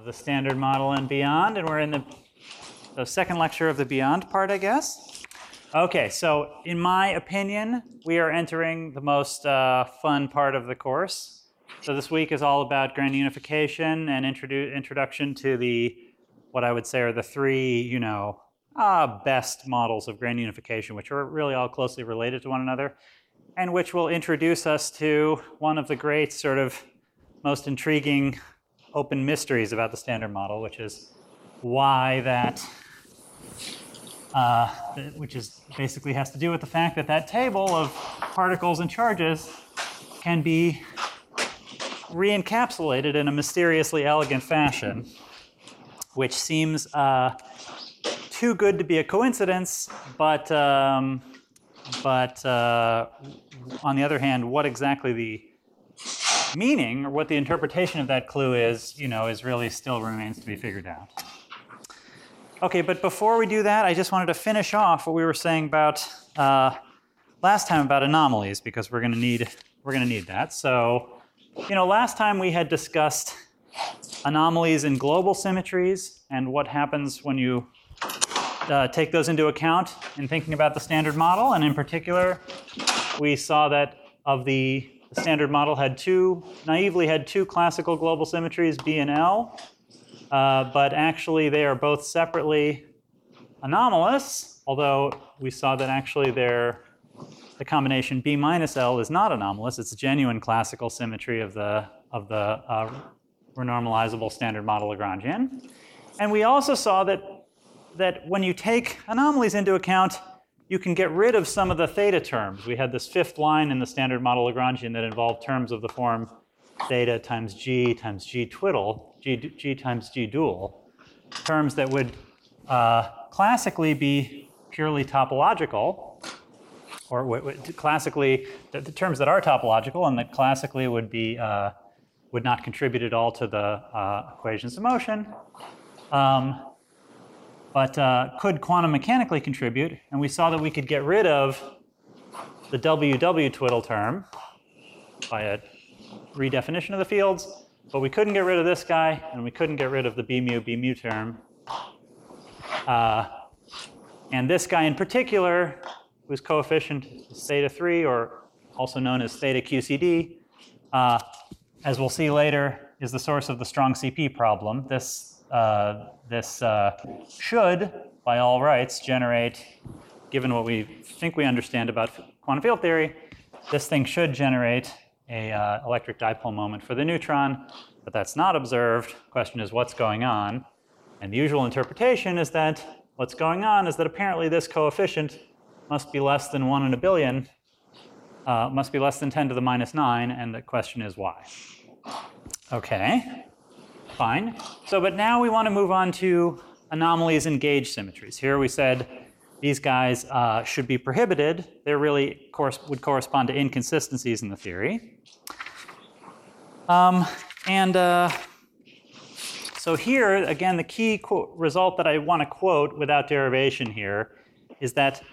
of the Standard Model and beyond, and we're in the second lecture of the beyond part, I guess. Okay, so in my opinion, we are entering the most fun part of the course. So this week is all about grand unification and introduction to what I would say are the three, best models of grand unification, which are really all closely related to one another, and which will introduce us to one of the great sort of most intriguing open mysteries about the Standard Model, which is why that, which is basically has to do with the fact that that table of particles and charges can be re-encapsulated in a mysteriously elegant fashion, which seems too good to be a coincidence, but on the other hand, what exactly the meaning or what the interpretation of that clue is, is really still remains to be figured out. Okay, but before we do that, I just wanted to finish off what we were saying about last time about anomalies, because we're going to need that. So, last time we had discussed anomalies in global symmetries and what happens when you take those into account in thinking about the Standard Model, and in particular, we saw that of the Standard Model naively had two classical global symmetries, B and L, but actually they are both separately anomalous, although we saw that actually the combination B minus L is not anomalous. It's a genuine classical symmetry of the renormalizable Standard Model Lagrangian. And we also saw that when you take anomalies into account, you can get rid of some of the theta terms. We had this fifth line in the Standard Model Lagrangian that involved terms of the form theta times G twiddle, G times G dual, terms that would classically be purely topological, or classically, the terms that are topological and that classically would not contribute at all to the equations of motion. But could quantum mechanically contribute, and we saw that we could get rid of the WW twiddle term by a redefinition of the fields, but we couldn't get rid of this guy, and we couldn't get rid of the B mu term. And this guy in particular, whose coefficient is theta 3, or also known as theta QCD, as we'll see later, is the source of the strong CP problem. This should, by all rights, generate, given what we think we understand about quantum field theory, this thing should generate a electric dipole moment for the neutron, but that's not observed. The question is what's going on? And the usual interpretation is that what's going on is that apparently this coefficient must be less than 1 in a billion, must be less than 10 to the minus 9, and the question is why. Okay. Fine. So, but now we want to move on to anomalies in gauge symmetries. Here we said these guys should be prohibited. They really would correspond to inconsistencies in the theory. So here, again, the key result that I want to quote without derivation here is that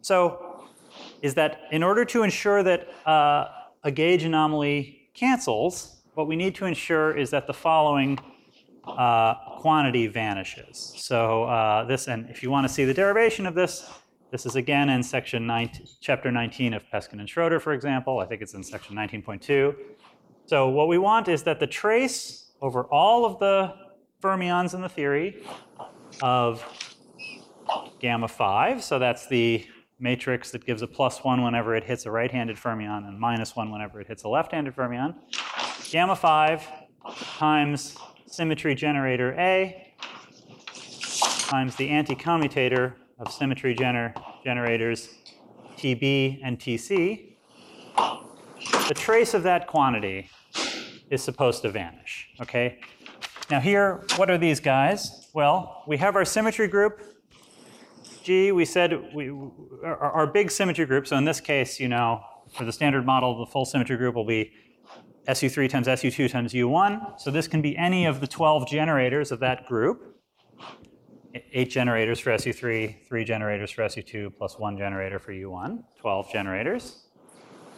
in order to ensure that a gauge anomaly cancels, what we need to ensure is that the following quantity vanishes. So and if you want to see the derivation of this is again in chapter 19 of Peskin and Schroeder, for example. I think it's in section 19.2. So what we want is that the trace over all of the fermions in the theory of gamma 5, so that's the matrix that gives a +1 whenever it hits a right-handed fermion and -1 whenever it hits a left-handed fermion. Gamma 5 times symmetry generator A times the anti-commutator of symmetry generators TB and TC. The trace of that quantity is supposed to vanish, okay? Now here, what are these guys? Well, we have our symmetry group. G, we said our big symmetry group, so in this case, for the Standard Model, the full symmetry group will be SU3 times SU2 times U1. So this can be any of the 12 generators of that group. 8 generators for SU3, 3 generators for SU2, plus 1 generator for U1, 12 generators.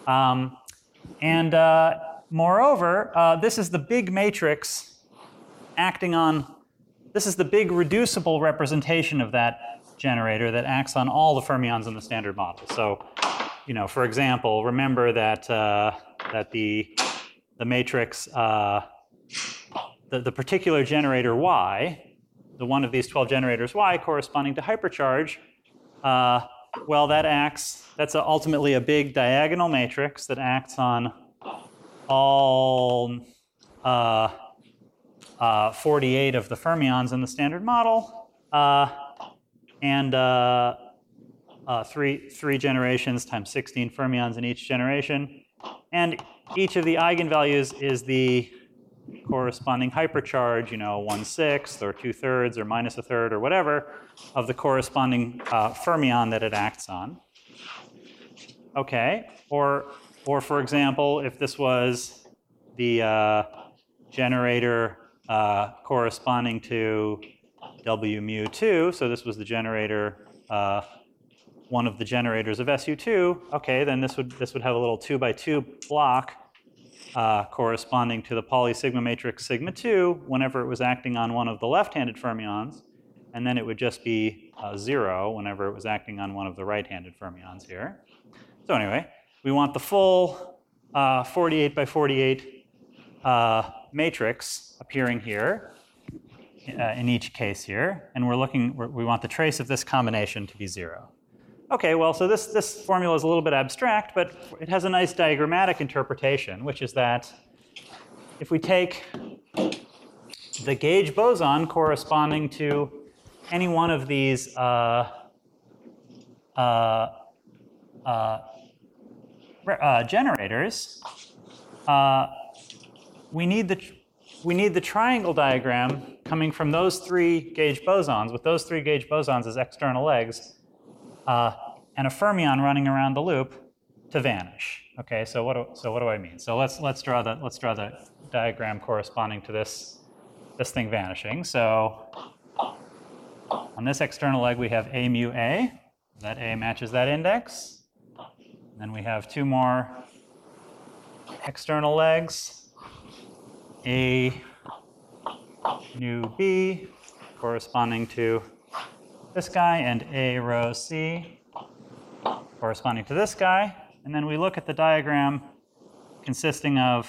Moreover, this is the big matrix acting on, this is the big reducible representation of that generator that acts on all the fermions in the Standard Model. So, you know, for example, remember that that the matrix, the particular generator Y, the one of these 12 generators Y corresponding to hypercharge, well, that's ultimately a big diagonal matrix that acts on all 48 of the fermions in the Standard Model, and three generations times 16 fermions in each generation. And each of the eigenvalues is the corresponding hypercharge, you know, 1/6 or 2/3 or minus 1/3 or whatever of the corresponding fermion that it acts on. Okay, or for example, if this was the generator corresponding to W mu 2, so this was the generator, one of the generators of SU2, okay, then this would have a little 2x2 block corresponding to the polysigma matrix sigma 2 whenever it was acting on one of the left-handed fermions, and then it would just be 0 whenever it was acting on one of the right-handed fermions here. So anyway, we want the full 48 by 48 matrix appearing here in each case here, and we want the trace of this combination to be 0. Okay, well, so this formula is a little bit abstract, but it has a nice diagrammatic interpretation, which is that if we take the gauge boson corresponding to any one of these generators, we need the triangle diagram coming from those three gauge bosons, with those three gauge bosons as external legs, and a fermion running around the loop to vanish. Okay, so what do I mean? So let's draw the diagram corresponding to this thing vanishing. So on this external leg we have A mu A. That A matches that index. Then we have two more external legs, A nu B corresponding to this guy, and A rho C corresponding to this guy. And then we look at the diagram consisting of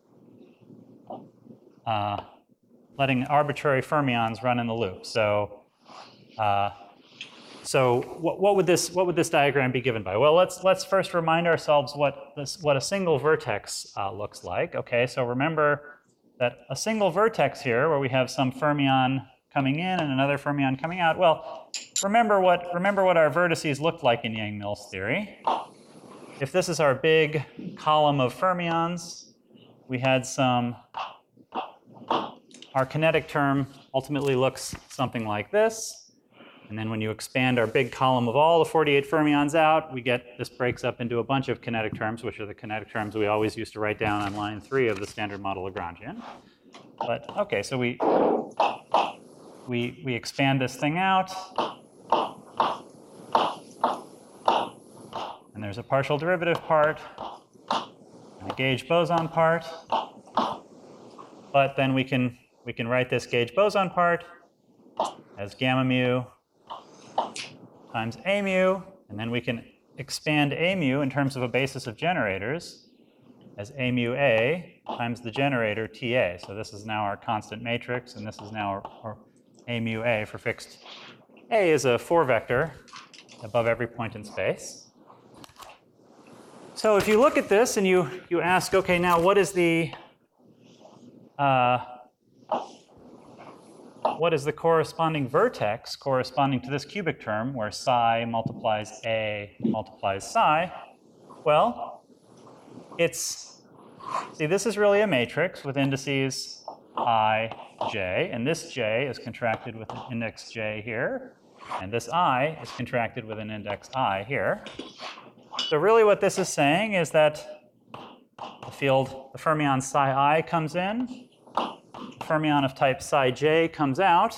letting arbitrary fermions run in the loop. So what would this diagram be given by? Well, let's first remind ourselves what a single vertex looks like. Okay, so remember that a single vertex here, where we have some fermion coming in and another fermion coming out. Well, remember what our vertices looked like in Yang-Mills theory. If this is our big column of fermions, we had our kinetic term ultimately looks something like this. And then when you expand our big column of all the 48 fermions out, this breaks up into a bunch of kinetic terms, which are the kinetic terms we always used to write down on line 3 of the Standard Model Lagrangian. But okay, so we expand this thing out. And there's a partial derivative part and a gauge boson part. But then we can write this gauge boson part as gamma mu times A mu, and then we can expand A mu in terms of a basis of generators as A mu A times the generator TA. So this is now our constant matrix, and this is now our A mu A for fixed. A is a 4-vector above every point in space. So if you look at this and you ask, okay, now what is the corresponding vertex corresponding to this cubic term where psi multiplies A multiplies psi? Well, see, this is really a matrix with indices I, j, and this j is contracted with an index j here, and this I is contracted with an index I here. So really what this is saying is that the fermion psi I comes in, the fermion of type psi j comes out,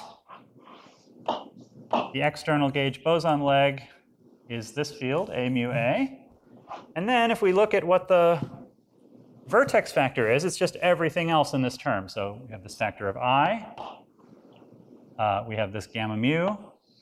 the external gauge boson leg is this field, A mu A, and then if we look at what the vertex factor is, it's just everything else in this term. So we have this factor of I. We have this gamma mu.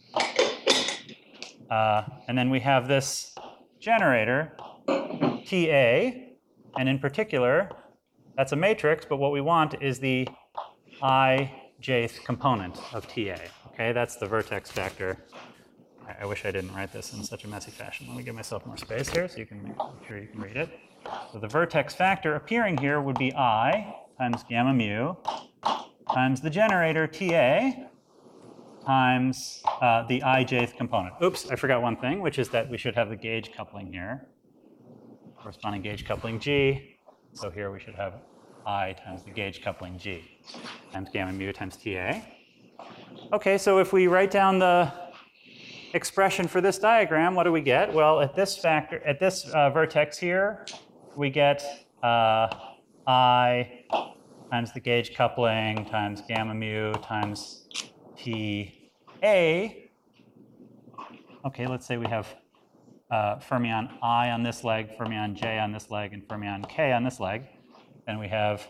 And then we have this generator, TA. And in particular, that's a matrix, but what we want is the ijth component of TA. Okay, that's the vertex factor. I wish I didn't write this in such a messy fashion. Let me give myself more space here so you can make sure you can read it. So the vertex factor appearing here would be I times gamma mu times the generator TA times the ijth component. Oops, I forgot one thing, which is that we should have the gauge coupling here, corresponding gauge coupling G. So here we should have I times the gauge coupling G times gamma mu times TA. Okay, so if we write down the expression for this diagram, what do we get? Well, at this factor, at this vertex here, we get I times the gauge coupling times gamma mu times TA. Okay, let's say we have fermion I on this leg, fermion J on this leg, and fermion K on this leg. Then we have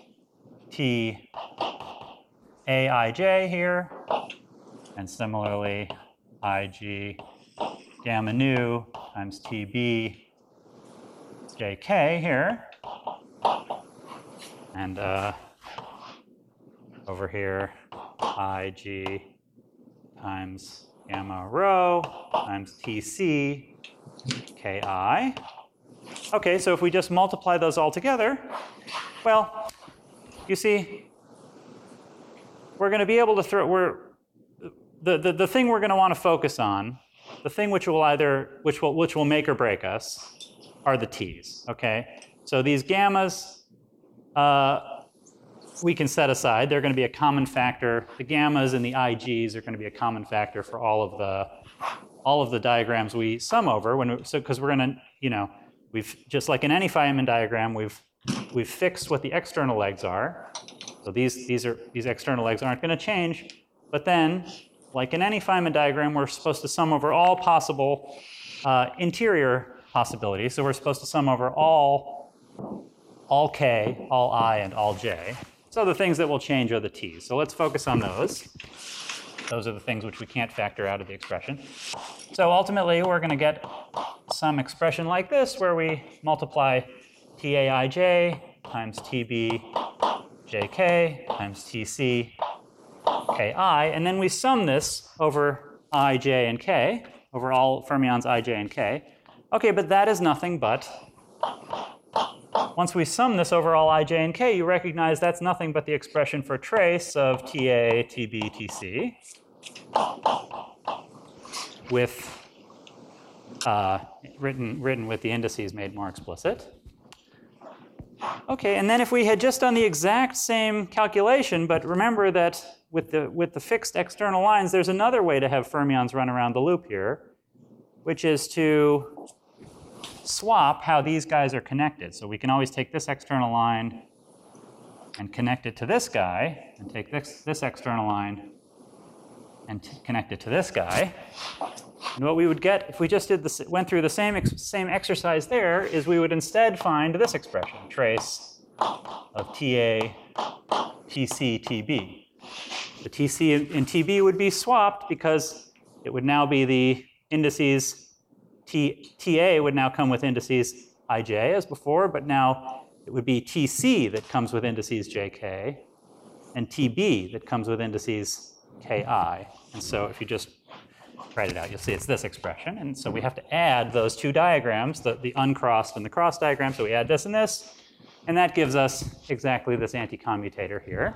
TAIJ here, and similarly IG gamma nu times TB JK here. And over here, IG times gamma rho times TC KI. Okay, so if we just multiply those all together, well, you see, we're going to be able to throw, the thing we're going to want to focus on, the thing which will make or break us, are the T's, okay? So these gammas, we can set aside. They're going to be a common factor. The gammas and the IGs are going to be a common factor for all of the diagrams we sum over. Because we're going to, we've just like in any Feynman diagram, we've fixed what the external legs are. So these external legs aren't going to change. But then, like in any Feynman diagram, we're supposed to sum over all possible interior possibilities. So we're supposed to sum over all K, all I, and all J. So the things that will change are the T's. So let's focus on those. Those are the things which we can't factor out of the expression. So ultimately, we're going to get some expression like this, where we multiply TAIJ times TBJK times TC KI, and then we sum this over I, J, and K, over all fermions I, J, and K. Okay, but that is nothing but, once we sum this over all I, J, and K, you recognize that's nothing but the expression for trace of TA, TB, TC, with written with the indices made more explicit. Okay, and then if we had just done the exact same calculation, but remember that with the fixed external lines, there's another way to have fermions run around the loop here, which is to swap how these guys are connected. So we can always take this external line and connect it to this guy, and take this external line and connect it to this guy. And what we would get if we just went through the same exercise there is we would instead find this expression, trace of TA, TC, TB. The TC and TB would be swapped because it would now be the indices, TA would now come with indices IJ as before, but now it would be TC that comes with indices JK, and TB that comes with indices KI. And so if you just write it out, you'll see it's this expression. And so we have to add those two diagrams, the uncrossed and the cross diagram. So we add this and this, and that gives us exactly this anti-commutator here.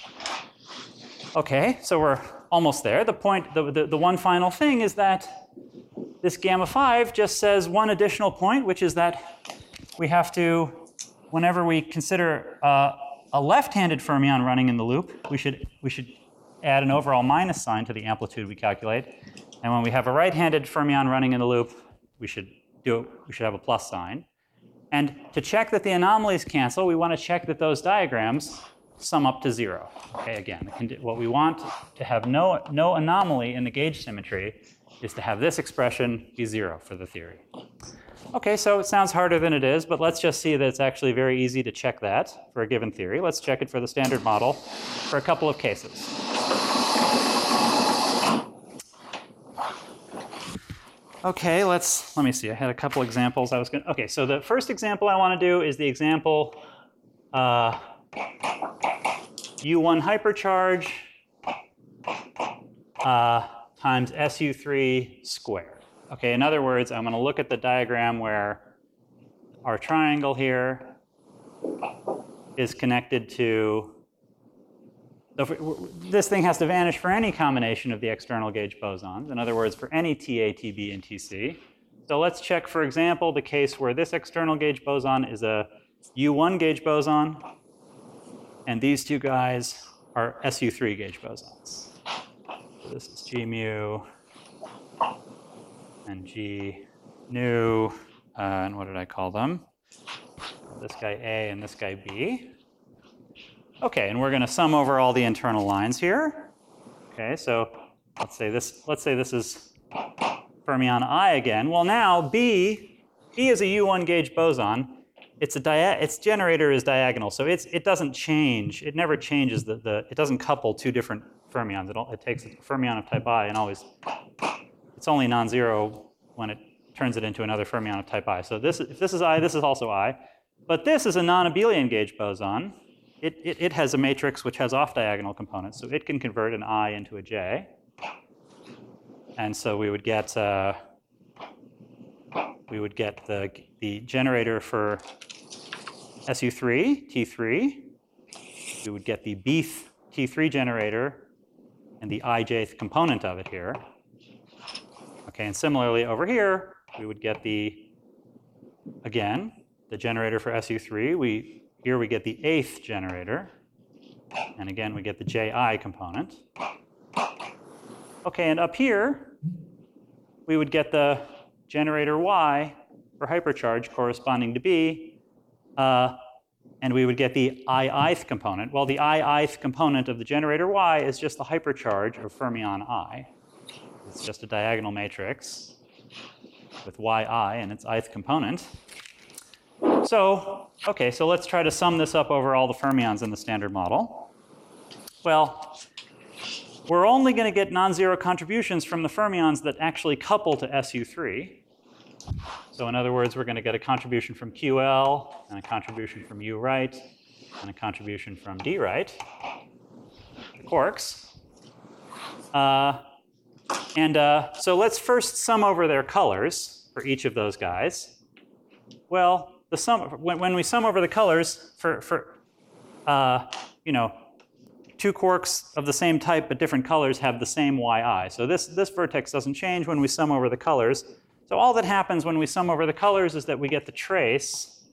Okay, so we're almost there. The one final thing is that this gamma 5 just says one additional point, which is that we have to, whenever we consider a left-handed fermion running in the loop, we should add an overall minus sign to the amplitude we calculate. And when we have a right-handed fermion running in the loop, we should have a plus sign. And to check that the anomalies cancel, we want to check that those diagrams sum up to 0. Okay, again, what we want to have no anomaly in the gauge symmetry is to have this expression be 0 for the theory. Okay, so it sounds harder than it is, but let's just see that it's actually very easy to check that for a given theory. Let's check it for the standard model for a couple of cases. Okay, let me see. I had a couple examples. Okay, so the first example I want to do is the example U1 hypercharge times SU3 squared. Okay, in other words, I'm going to look at the diagram where our triangle here is connected to, this thing has to vanish for any combination of the external gauge bosons. In other words, for any TA, TB, and TC. So let's check, for example, the case where this external gauge boson is a U1 gauge boson, and these two guys are SU3 gauge bosons. So this is G mu and G nu, and what did I call them? This guy A and this guy B. Okay, and we're going to sum over all the internal lines here. Okay, so let's say this is fermion I again. Well, now B is a U1 gauge boson. Its generator is diagonal, so it doesn't change. It never changes it doesn't couple two different fermions. It takes a fermion of type I and always, it's only non-zero when it turns it into another fermion of type I. So if this is I, this is also I. But this is a non-abelian gauge boson. It has a matrix which has off-diagonal components, so it can convert an I into a J. And so we would get the generator for SU3, T3. We would get the Bth T3 generator and the ijth component of it here. Okay, and similarly over here, we would get the generator for SU3. Here we get the 8th generator. And again, we get the Ji component. Okay, and up here, we would get the generator Y for hypercharge corresponding to B. And we would get the ith component. Well, the ith component of the generator Y is just the hypercharge of fermion I. It's just a diagonal matrix with Yi and its ith component. So, okay, so let's try to sum this up over all the fermions in the standard model. Well, we're only going to get non-zero contributions from the fermions that actually couple to SU3. So in other words, we're going to get a contribution from QL, and a contribution from U right, and a contribution from D right, the quarks. So let's first sum over their colors for each of those guys. Well, when we sum over the colors for two quarks of the same type but different colors have the same Yi. So this vertex doesn't change when we sum over the colors. So all that happens when we sum over the colors is that we get the trace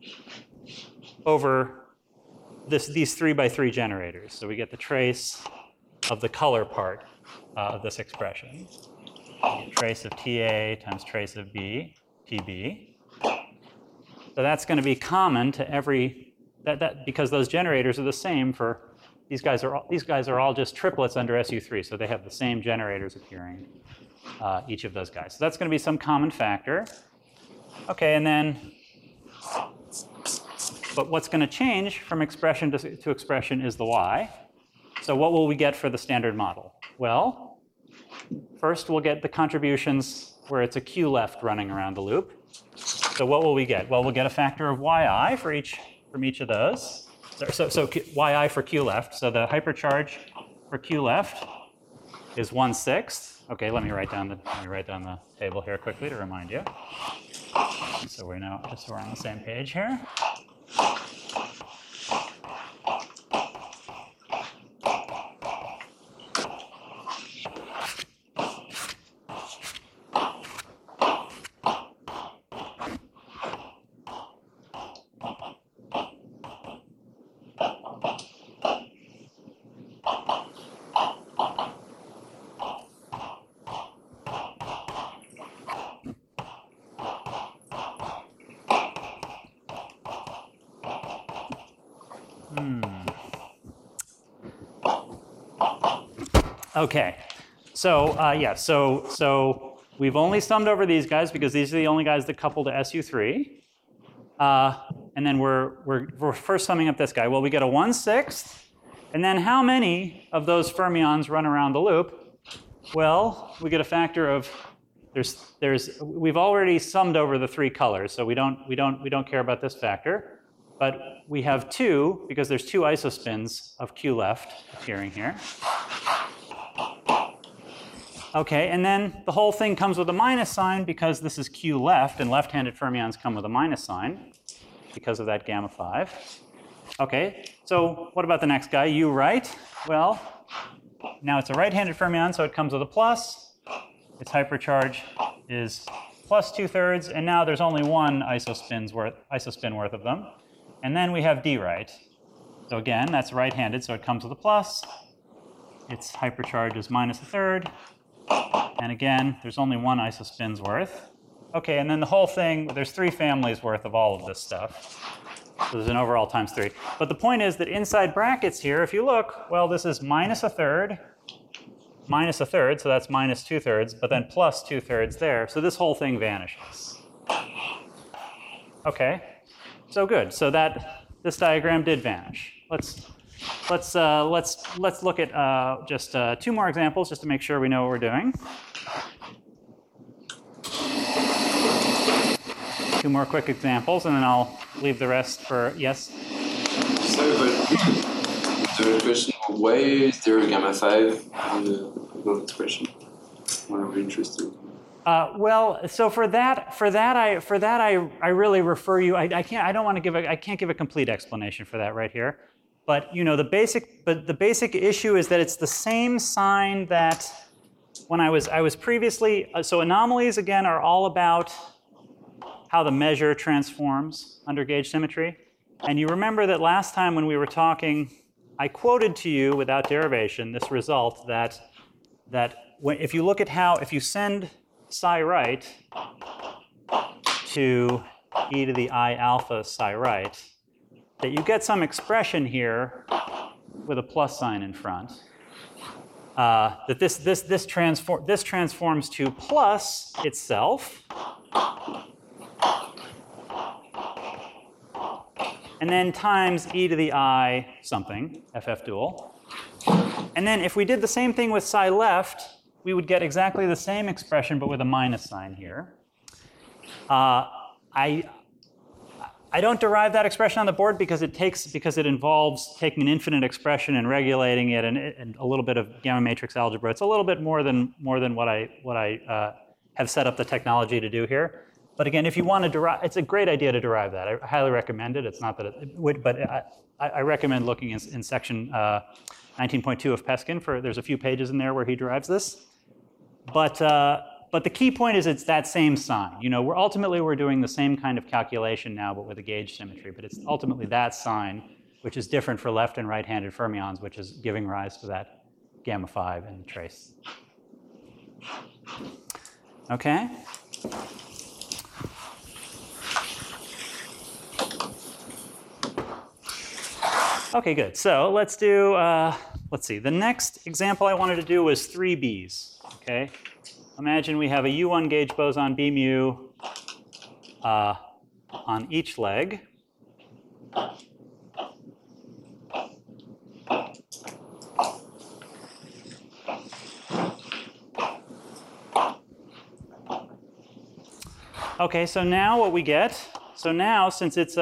over these 3x3 generators. So we get the trace of the color part of this expression. Trace of TA times trace of B, TB. So that's going to be common to every, because those generators are the same for, these guys are all just triplets under SU3, so they have the same generators appearing, each of those guys. So that's going to be some common factor. Okay, and then, but what's going to change from expression to expression is the Y. So what will we get for the standard model? Well, first we'll get the contributions where it's a Q left running around the loop. So what will we get? Well, we'll get a factor of Yi from each of those. So Yi for Q left. So the hypercharge for Q left is 1/6. Okay, let me write down the table here quickly to remind you. So we're on the same page here. Okay, so we've only summed over these guys because these are the only guys that couple to SU3. And then we're first summing up this guy. Well, we get a 1/6. And then how many of those fermions run around the loop? Well, we get a factor of, we've already summed over the 3 colors, so we don't care about this factor. But we have 2, because there's 2 isospins of Q left appearing here. Okay, and then the whole thing comes with a minus sign because this is Q left, and left-handed fermions come with a minus sign because of that gamma 5. Okay, so what about the next guy, U right? Well, now it's a right-handed fermion, so it comes with a plus. Its hypercharge is plus 2/3, and now there's only 1 isospin worth of them. And then we have D right. So again, that's right-handed, so it comes with a plus. Its hypercharge is minus 1/3. And again, there's only 1 isospin's worth. Okay, and then the whole thing, there's 3 families worth of all of this stuff. So there's an overall times 3. But the point is that inside brackets here, if you look, well, this is minus 1/3, minus 1/3, so that's minus 2/3, but then plus 2/3 there. So this whole thing vanishes. Okay, so good. So this diagram did vanish. Let's look at just 2 more examples just to make sure we know what we're doing. 2 more quick examples, and then I'll leave the rest for, yes? Sorry, but the question, why is there a gamma 5 in the expression? What are we interested in? Well, so for that, I really refer you. I can't give a complete explanation for that right here. But you know, the basic issue is that it's the same sign that when I was previously. So anomalies again are all about how the measure transforms under gauge symmetry. And you remember that last time when we were talking, I quoted to you without derivation this result that if you look at if you send psi right to e to the I alpha psi right, that you get some expression here with a plus sign in front. That this transforms to plus itself, and then times e to the I something, FF dual. And then if we did the same thing with psi left, we would get exactly the same expression, but with a minus sign here. I don't derive that expression on the board because it involves taking an infinite expression and regulating it, and a little bit of gamma matrix algebra. It's a little bit more than what I have set up the technology to do here. But again, if you want to derive, it's a great idea to derive that. I highly recommend it. It's not that it would, but I recommend looking in section 19.2 of Peskin. There's a few pages in there where he derives this. But the key point is it's that same sign. You know, we're doing the same kind of calculation now, but with a gauge symmetry. But it's ultimately that sign, which is different for left and right-handed fermions, which is giving rise to that gamma 5 in the trace. Okay. Okay, good. So let's do, let's see. The next example I wanted to do was 3Bs, okay? Imagine we have a U1 gauge boson B mu on each leg. Okay, so now what we get, so now since we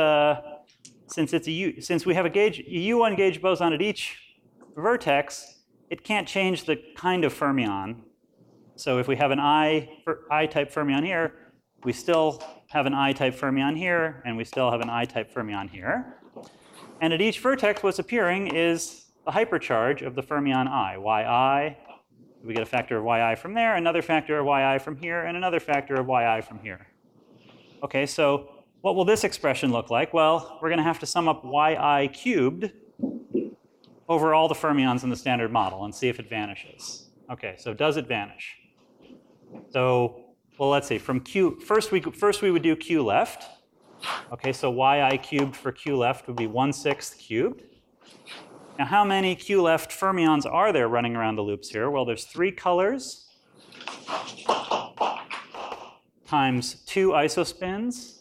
have a U1 gauge boson at each vertex, it can't change the kind of fermion. So if we have an I-type fermion here, we still have an I-type fermion here, and we still have an I-type fermion here. And at each vertex, what's appearing is the hypercharge of the fermion I, yi. We get a factor of yi from there, another factor of yi from here, and another factor of yi from here. Okay, so what will this expression look like? Well, we're going to have to sum up yi cubed over all the fermions in the standard model and see if it vanishes. Okay, so does it vanish? So, well, let's see. From Q, first we would do Q left. Okay, so yi cubed for Q left would be 1/6 cubed. Now, how many Q left fermions are there running around the loops here? Well, there's 3 colors. times 2 isospins.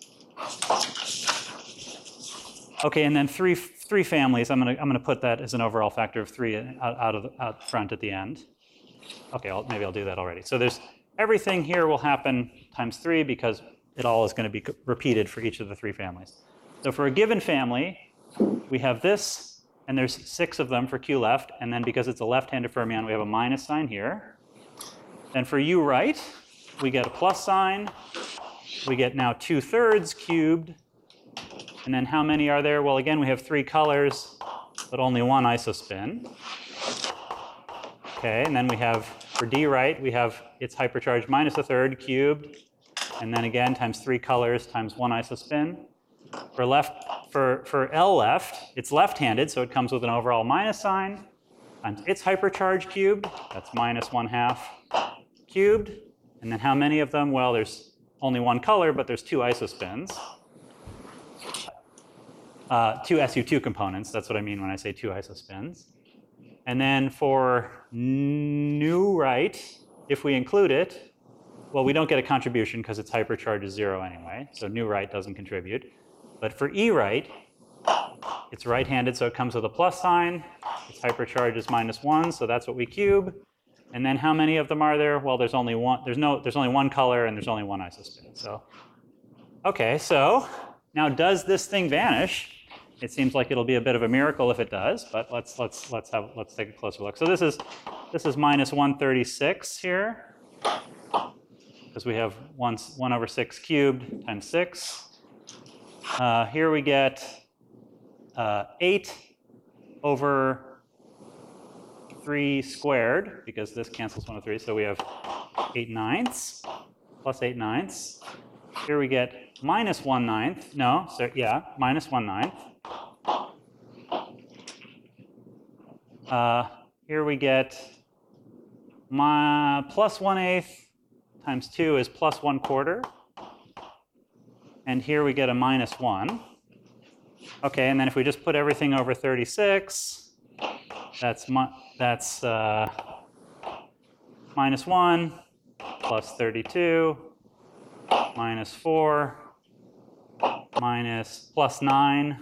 Okay, and then three families. I'm gonna put that as an overall factor of 3 out front at the end. Okay, maybe I'll do that already. So there's everything here will happen times 3 because it all is going to be repeated for each of the 3 families. So for a given family, we have this, and there's 6 of them for Q left, and then because it's a left-handed fermion, we have a minus sign here. And for U right, we get a plus sign. We get now 2/3 cubed. And then how many are there? Well, again, we have 3 colors, but only 1 isospin. Okay, and then we have, for D right, we have its hypercharge minus 1/3 cubed, and then again times 3 colors times 1 isospin. For L left, it's left-handed, so it comes with an overall minus sign, times its hypercharge cubed, that's minus 1/2 cubed. And then how many of them? Well, there's only 1 color, but there's 2 isospins. 2 SU2 components, that's what I mean when I say 2 isospins. And then for nu right, if we include it, well, we don't get a contribution because its hypercharge is 0 anyway, so nu right doesn't contribute. But for E right, it's right-handed, so it comes with a plus sign. Its hypercharge is minus 1, so that's what we cube. And then how many of them are there? Well, there's only one. There's only 1 color, and there's only 1 isospin. So, okay. So now, does this thing vanish? It seems like it'll be a bit of a miracle if it does, but let's take a closer look. So this is minus 136 here, because we have 1/6 cubed times 6. Here we get 8 over 3 squared, because this cancels 1 over 3, so we have 8/9 plus 8/9. Here we get minus 1/9. No, so yeah, minus 1/9. Here we get plus 1/8 times 2 is plus 1/4. And here we get a minus 1. Okay, and then if we just put everything over 36, that's minus 1 plus 32 minus 4 minus plus 9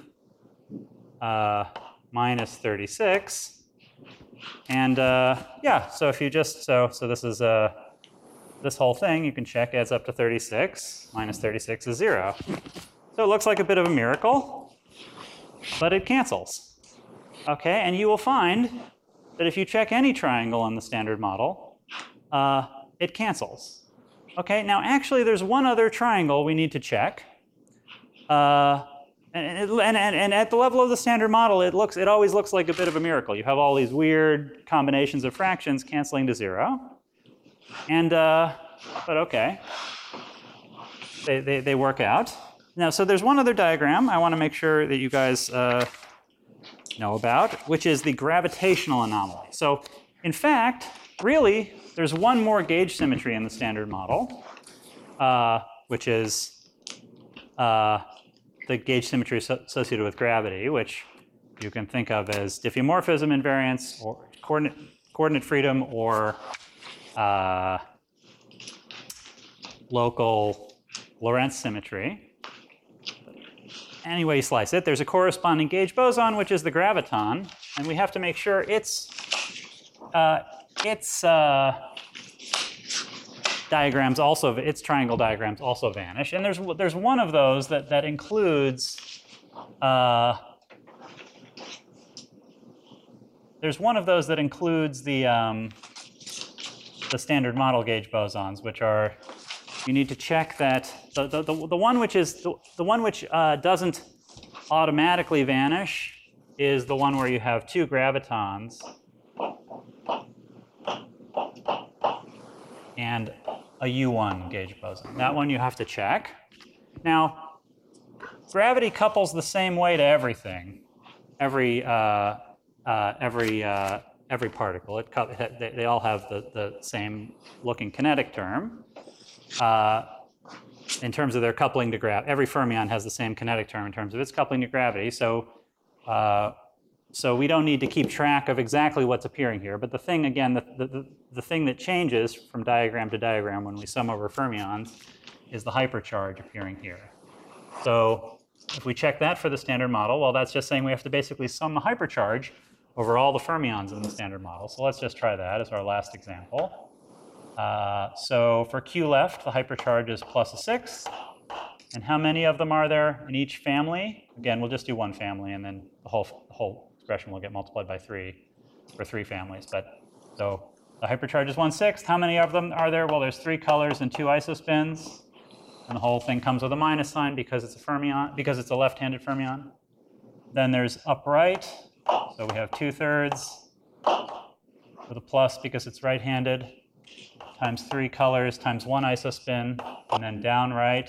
minus 36. And yeah, so if you just, so this is this whole thing, you can check, adds up to 36. Minus 36 is 0. So it looks like a bit of a miracle, but it cancels. Okay, and you will find that if you check any triangle in the standard model, it cancels. Okay, now actually there's one other triangle we need to check. And at the level of the standard model, it always looks like a bit of a miracle. You have all these weird combinations of fractions canceling to 0. And, but okay, they work out. Now, so there's one other diagram I want to make sure that you guys know about, which is the gravitational anomaly. So in fact, really, there's one more gauge symmetry in the standard model, which is the gauge symmetry associated with gravity, which you can think of as diffeomorphism invariance, or coordinate freedom, or local Lorentz symmetry. Any way you slice it, there's a corresponding gauge boson, which is the graviton, and we have to make sure its diagrams also, its triangle diagrams also vanish. And there's one of those that includes there's one of those that includes the standard model gauge bosons, which are, you need to check that the one which is the one which doesn't automatically vanish is the one where you have 2 gravitons and a U1 gauge boson. That one you have to check. Now, gravity couples the same way to everything, every particle. They all have the same looking kinetic term. In terms of their coupling to gravity, every fermion has the same kinetic term in terms of its coupling to gravity. So we don't need to keep track of exactly what's appearing here. But the thing, again, the thing that changes from diagram to diagram when we sum over fermions is the hypercharge appearing here. So if we check that for the standard model, well, that's just saying we have to basically sum the hypercharge over all the fermions in the standard model. So let's just try that as our last example. So for Q left, the hypercharge is plus a 6. And how many of them are there in each family? Again, we'll just do one family, and then the whole expression will get multiplied by 3 for 3 families. But so the hypercharge is 1/6. How many of them are there? Well, there's 3 colors and 2 isospins. And the whole thing comes with a minus sign because it's a fermion, because it's a left-handed fermion. Then there's upright. So we have 2/3 with a plus because it's right-handed, times 3 colors times 1 isospin, and then downright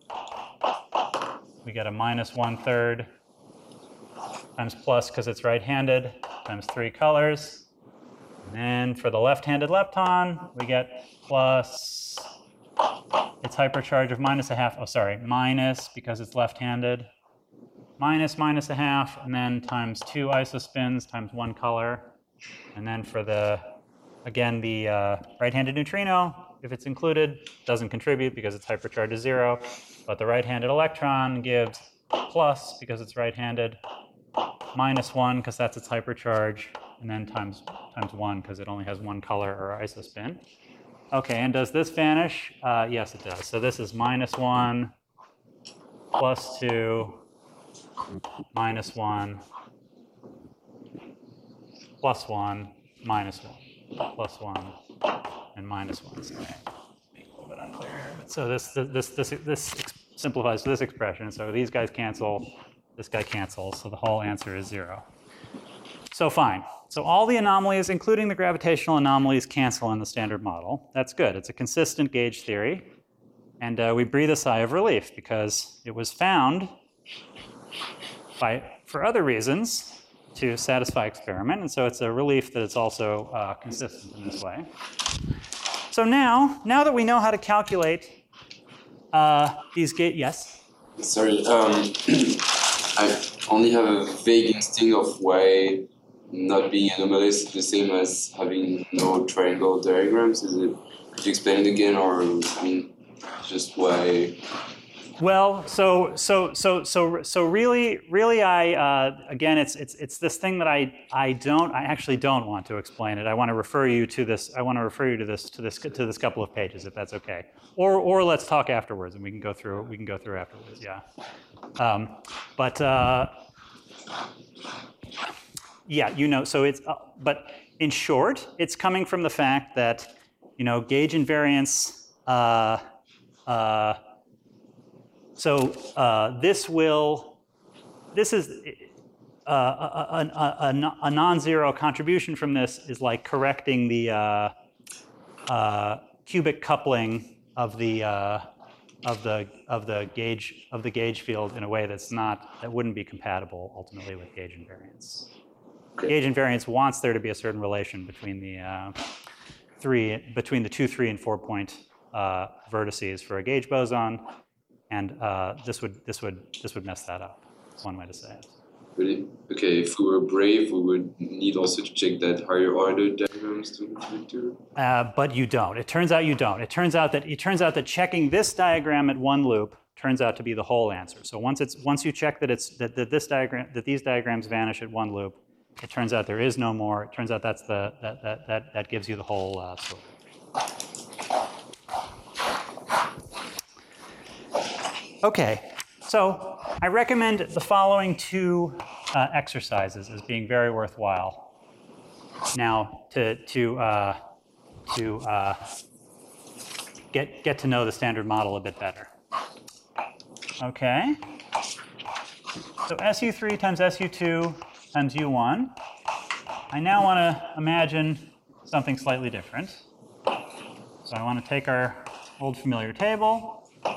we get a minus 1/3 times plus because it's right-handed, times 3 colors. And then for the left-handed lepton, we get plus its hypercharge of minus a half. Oh, sorry, minus because it's left-handed, minus a half, and then times 2 isospins times 1 color. And then for the, again, the right-handed neutrino, if it's included, doesn't contribute because its hypercharge is 0. But the right-handed electron gives plus because it's right-handed, minus 1 because that's its hypercharge, and then times 1 because it only has 1 color or isospin. Okay, and does this vanish? Yes, it does. So this is minus 1, plus 2, minus 1, plus 1, minus 1, plus 1, and minus 1. Sorry, a little bit unclear here. But so this simplifies to this expression. So these guys cancel, this guy cancels. So the whole answer is 0. So fine. So all the anomalies, including the gravitational anomalies, cancel in the standard model. That's good. It's a consistent gauge theory. And we breathe a sigh of relief because it was found for other reasons to satisfy experiment. And so it's a relief that it's also consistent in this way. So now that we know how to calculate these gauge, yes? Sorry, I only have a vague instinct of why not being anomalous is the same as having no triangle diagrams. Could you explain it again, or I mean, just why? Well, so really, again, it's this thing that I actually don't want to explain it. I want to refer you to this. I want to refer you to this couple of pages, if that's okay. Or let's talk afterwards, and we can go through afterwards. Yeah. Yeah, so it's, but in short, it's coming from the fact that, gauge invariance, this is a non-zero contribution from this is like correcting the cubic coupling of the gauge field in a way that wouldn't be compatible ultimately with gauge invariance. Gauge invariance wants there to be a certain relation between the 2, 3, and 4 point vertices for a gauge boson, and this would mess that up. That's one way to say it. Really? Okay, if we were brave, we would need also to check that higher order diagrams to do. But you don't. It turns out you don't. It turns out that checking this diagram at one loop turns out to be the whole answer. So once you check that these diagrams vanish at one loop, it turns out there is no more. It turns out that gives you the whole story. Okay, so I recommend the following 2 exercises as being very worthwhile. Now to get to know the standard model a bit better. Okay. So SU3 times SU2 times U1. I now want to imagine something slightly different. So I want to take our old familiar table.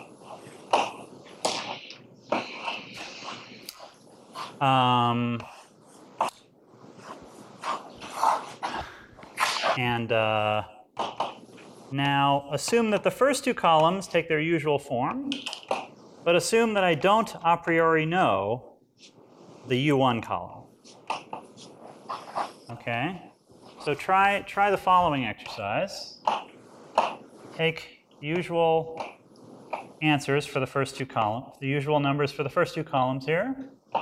Now assume that the first 2 columns take their usual form, but assume that I don't a priori know the U1 column. Okay, so try the following exercise. Take the usual answers for the first two columns, the usual numbers for the first two columns here.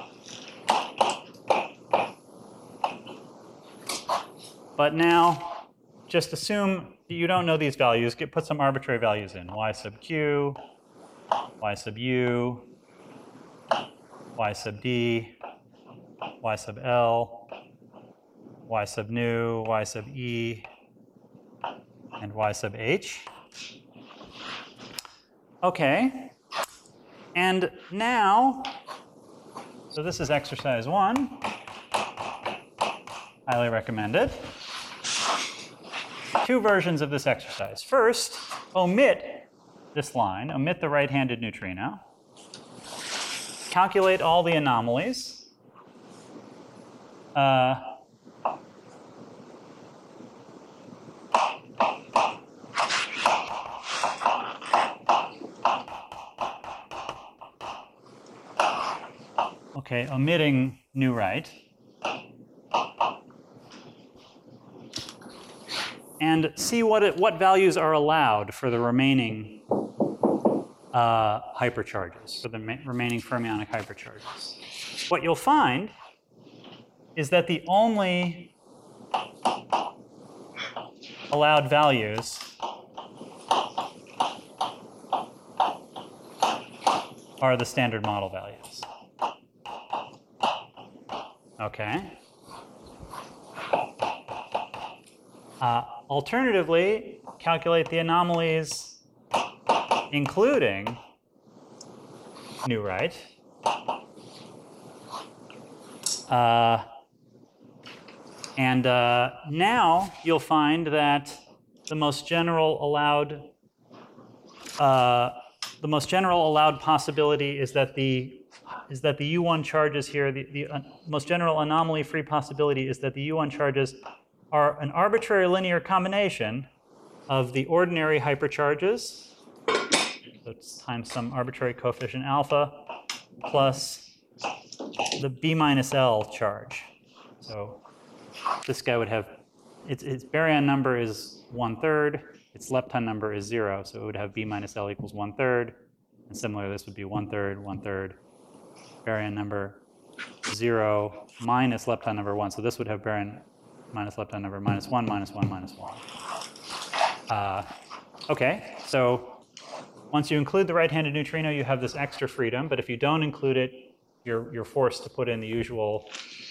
But now, just assume that you don't know these values. Put some arbitrary values in. Y sub q, y sub u, y sub d, y sub l, y sub nu, y sub e, and y sub h. Okay. And now, so this is exercise 1. Highly recommended. Two versions of this exercise. First, omit this line, omit the right-handed neutrino. Calculate all the anomalies. Okay, omitting new right. And see what values are allowed for the remaining hypercharges, for the remaining fermionic hypercharges. What you'll find is that the only allowed values are the standard model values. Okay. Alternatively, calculate the anomalies including new right. And now you'll find that the most general allowed possibility is that the U1 charges here, the most general anomaly-free possibility is that the U1 charges are an arbitrary linear combination of the ordinary hypercharges, so it's times some arbitrary coefficient alpha, plus the B minus L charge. So this guy would have, its baryon number is 1/3, its lepton number is 0, so it would have B minus L equals 1/3, and similarly this would be 1/3, 1/3, baryon number 0 minus lepton number 1, so this would have baryon minus lepton number -1, -1, -1. Okay, so once you include the right-handed neutrino, you have this extra freedom, but if you don't include it, you're forced to put in the usual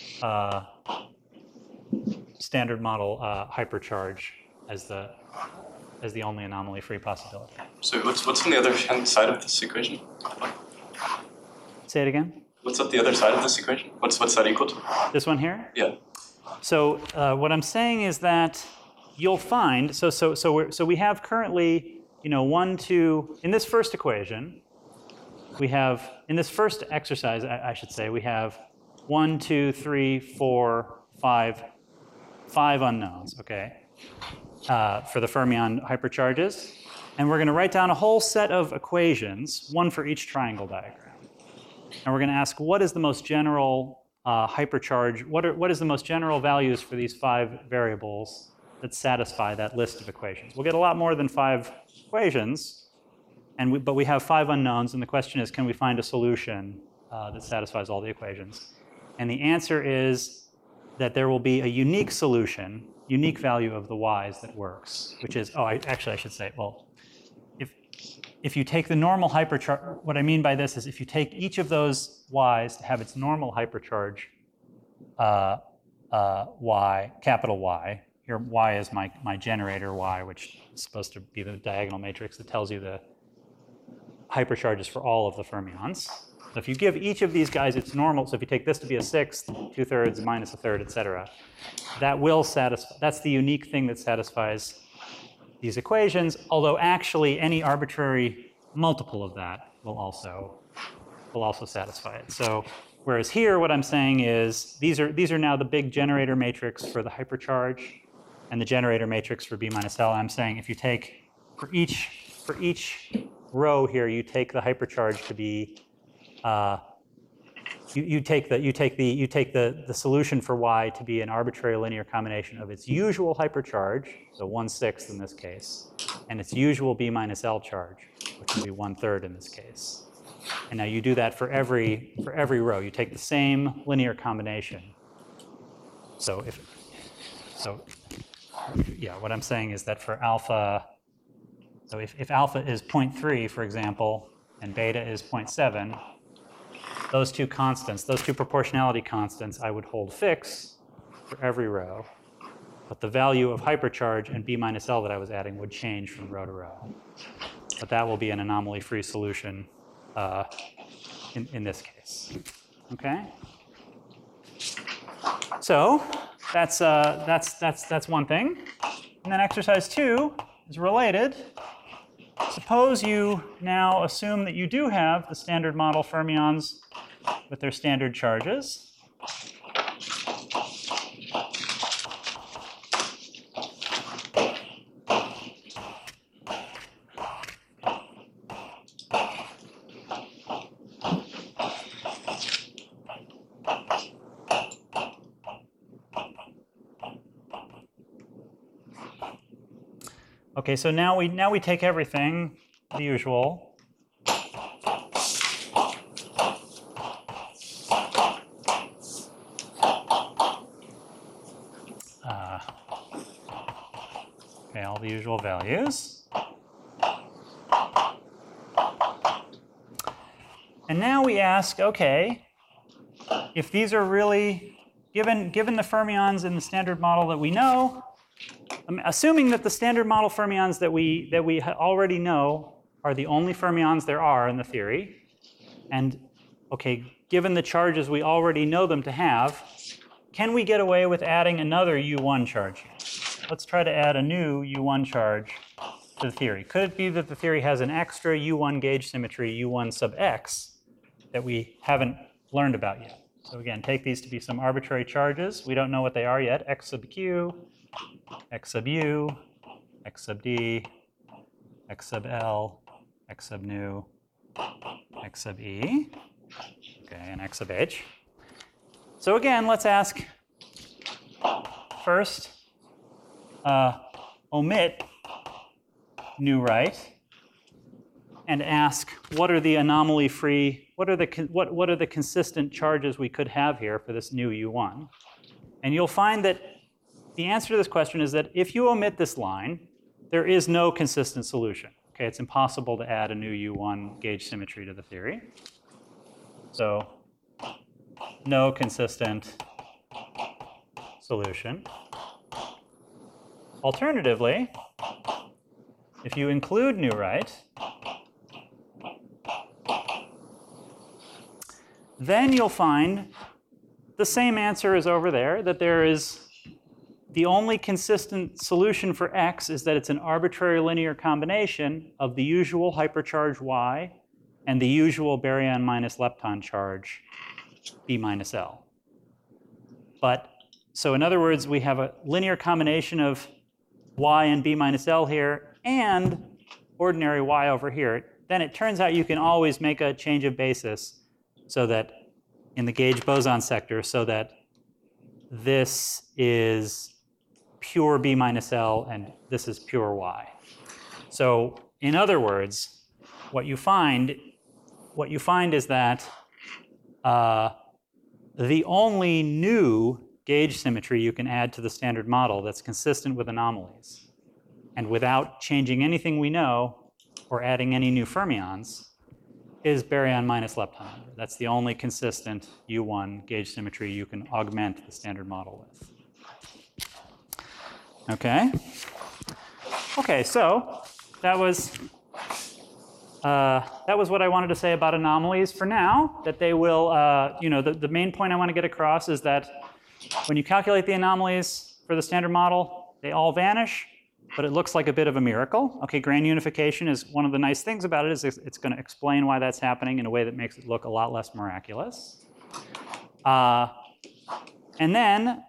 standard model hypercharge as the only anomaly-free possibility. So what's on the other side of this equation? Say it again. What's at the other side of this equation? What's that equal to? This one here? Yeah. So what I'm saying is that you'll find, so we have currently, 1, 2, in this first equation, we have, in this first exercise, I should say, we have 1, 2, 3, 4, 5 unknowns, okay, for the fermion hypercharges. And we're going to write down a whole set of equations, one for each triangle diagram. And we're going to ask, what is the most general hypercharge, what is the most general values for these 5 variables that satisfy that list of equations? We'll get a lot more than 5 equations, but we have 5 unknowns, and the question is, can we find a solution that satisfies all the equations? And the answer is that there will be a unique solution, unique value of the y's that works, which is, I should say, well, if you take the normal hypercharge, what I mean by this is if you take each of those y's to have its normal hypercharge y, capital Y, here Y is my generator Y, which is supposed to be the diagonal matrix that tells you the hypercharges for all of the fermions. So if you give each of these guys its normal, so if you take this to be a 1/6, 2/3, minus a 1/3, etc., that will satisfy, that's the unique thing that satisfies these equations, although actually any arbitrary multiple of that will also satisfy it. So whereas here what I'm saying is these are now the big generator matrix for the hypercharge and the generator matrix for B minus L. I'm saying if you take for each row here, you take the hypercharge to be you take the solution for Y to be an arbitrary linear combination of its usual hypercharge, so 1/6 in this case, and its usual B minus L charge, which would be 1/3 in this case. And now you do that for every row. You take the same linear combination. So what I'm saying is that for alpha, so if alpha is 0.3, for example, and beta is 0.7, those two constants, those two proportionality constants, I would hold fixed for every row. But the value of hypercharge and B minus L that I was adding would change from row to row. But that will be an anomaly-free solution in this case. Okay. So that's one thing. And then exercise 2 is related. Suppose you now assume that you do have the standard model fermions with their standard charges. Okay, so now we take everything, the usual. Okay, all the usual values. And now we ask, okay, if these are really, given the fermions in the standard model that we know, assuming that the standard model fermions that we already know are the only fermions there are in the theory, and okay, given the charges we already know them to have, can we get away with adding another U1 charge here? Let's try to add a new U1 charge to the theory. Could it be that the theory has an extra U1 gauge symmetry, U1 sub x, that we haven't learned about yet? So again, take these to be some arbitrary charges. We don't know what they are yet. X sub q, x sub u, x sub d, x sub l, x sub nu, x sub e, okay, and x sub h. So again, let's ask first, omit nu right, and ask what are the anomaly-free, what are the consistent charges we could have here for this new U1? And you'll find that the answer to this question is that if you omit this line, there is no consistent solution. Okay, it's impossible to add a new U1 gauge symmetry to the theory. So no consistent solution. Alternatively, if you include nu right, then you'll find the same answer is over there, that there is the only consistent solution for x is that it's an arbitrary linear combination of the usual hypercharge y and the usual baryon minus lepton charge B minus L. But, so in other words, we have a linear combination of y and B minus L here and ordinary y over here. Then it turns out you can always make a change of basis so that in the gauge boson sector, so that this is pure B minus L and this is pure y. So in other words, what you find is that the only new gauge symmetry you can add to the standard model that's consistent with anomalies and without changing anything we know or adding any new fermions is baryon minus lepton number. That's the only consistent U1 gauge symmetry you can augment the standard model with. Okay. Okay, so that was what I wanted to say about anomalies for now. That they will, the main point I want to get across is that when you calculate the anomalies for the standard model, they all vanish, but it looks like a bit of a miracle. Okay, grand unification is one of the nice things about it is it's going to explain why that's happening in a way that makes it look a lot less miraculous. And then,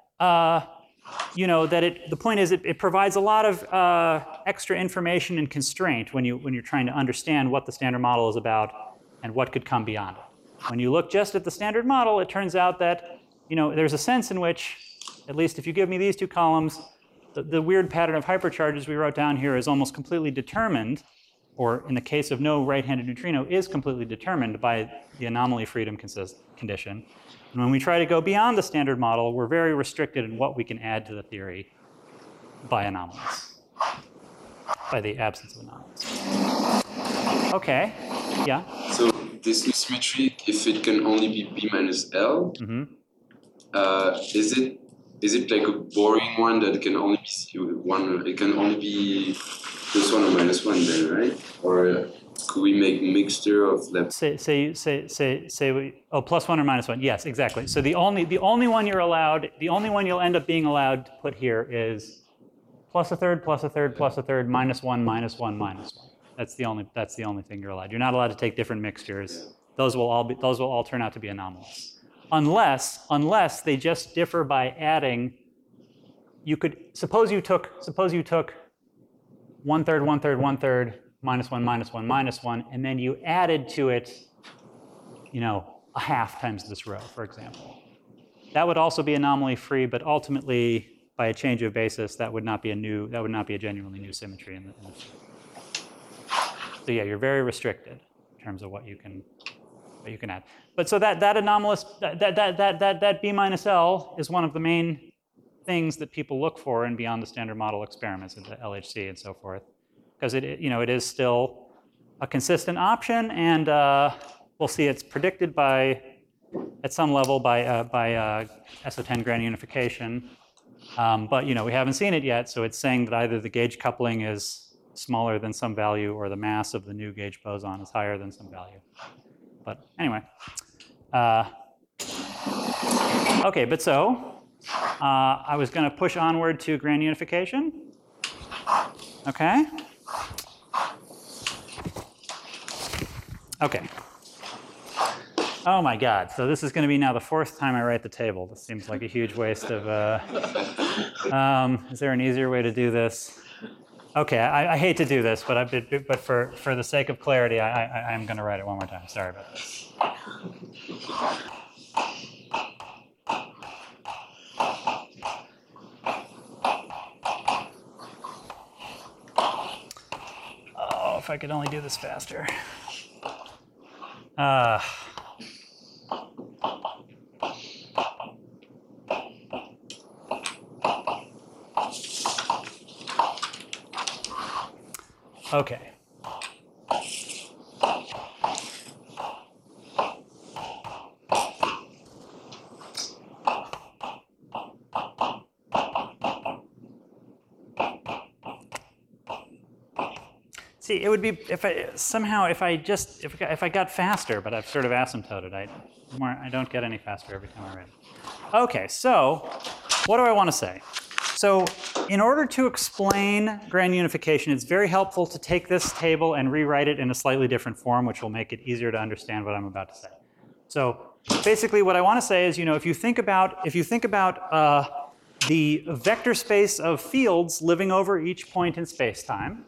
the point is it provides a lot of extra information and constraint when you're trying to understand what the standard model is about and what could come beyond it. When you look just at the standard model, it turns out that there's a sense in which, at least if you give me these two columns, the weird pattern of hypercharges we wrote down here is almost completely determined, or in the case of no right-handed neutrino, is completely determined by the anomaly freedom condition. And when we try to go beyond the standard model, we're very restricted in what we can add to the theory by anomalies, by the absence of anomalies. Okay, yeah? So this new symmetry, if it can only be B minus L, is it like a boring one that can only be one? It can only be plus one or minus one, then, right? Or could we make mixture of them? Plus one or minus one? Yes, exactly. So the only one you're allowed, the only one you'll end up being allowed to put here is plus a third, plus a third, plus a third, minus one, minus one, minus one. That's the only thing you're allowed. You're not allowed to take different mixtures. Those will all turn out to be anomalous. Unless they just differ by adding. You could suppose you took 1/3, 1/3, 1/3, minus one, minus one, minus one, and then you added to it, a half times this row, for example. That would also be anomaly free, but ultimately, by a change of basis, that would not be a genuinely new symmetry in the So yeah, you're very restricted in terms of what you can add. But so that anomalous that B minus L is one of the main things that people look for in beyond the standard model experiments into LHC and so forth, because it is still a consistent option, and we'll see it's predicted at some level by SO10 grand unification, but we haven't seen it yet, so it's saying that either the gauge coupling is smaller than some value or the mass of the new gauge boson is higher than some value. But anyway, okay, but so I was going to push onward to grand unification. Okay. Okay. Oh my God! So this is going to be now the fourth time I write the table. This seems like a huge waste of. Is there an easier way to do this? Okay, I hate to do this, but for the sake of clarity, I'm going to write it one more time. Sorry about this. Oh, if I could only do this faster. Okay. See, it would be if I got faster, but I've sort of asymptoted. I don't get any faster every time I write it. Okay, so what do I want to say? So in order to explain grand unification, it's very helpful to take this table and rewrite it in a slightly different form, which will make it easier to understand what I'm about to say. So basically what I want to say is, if you think about the vector space of fields living over each point in space-time,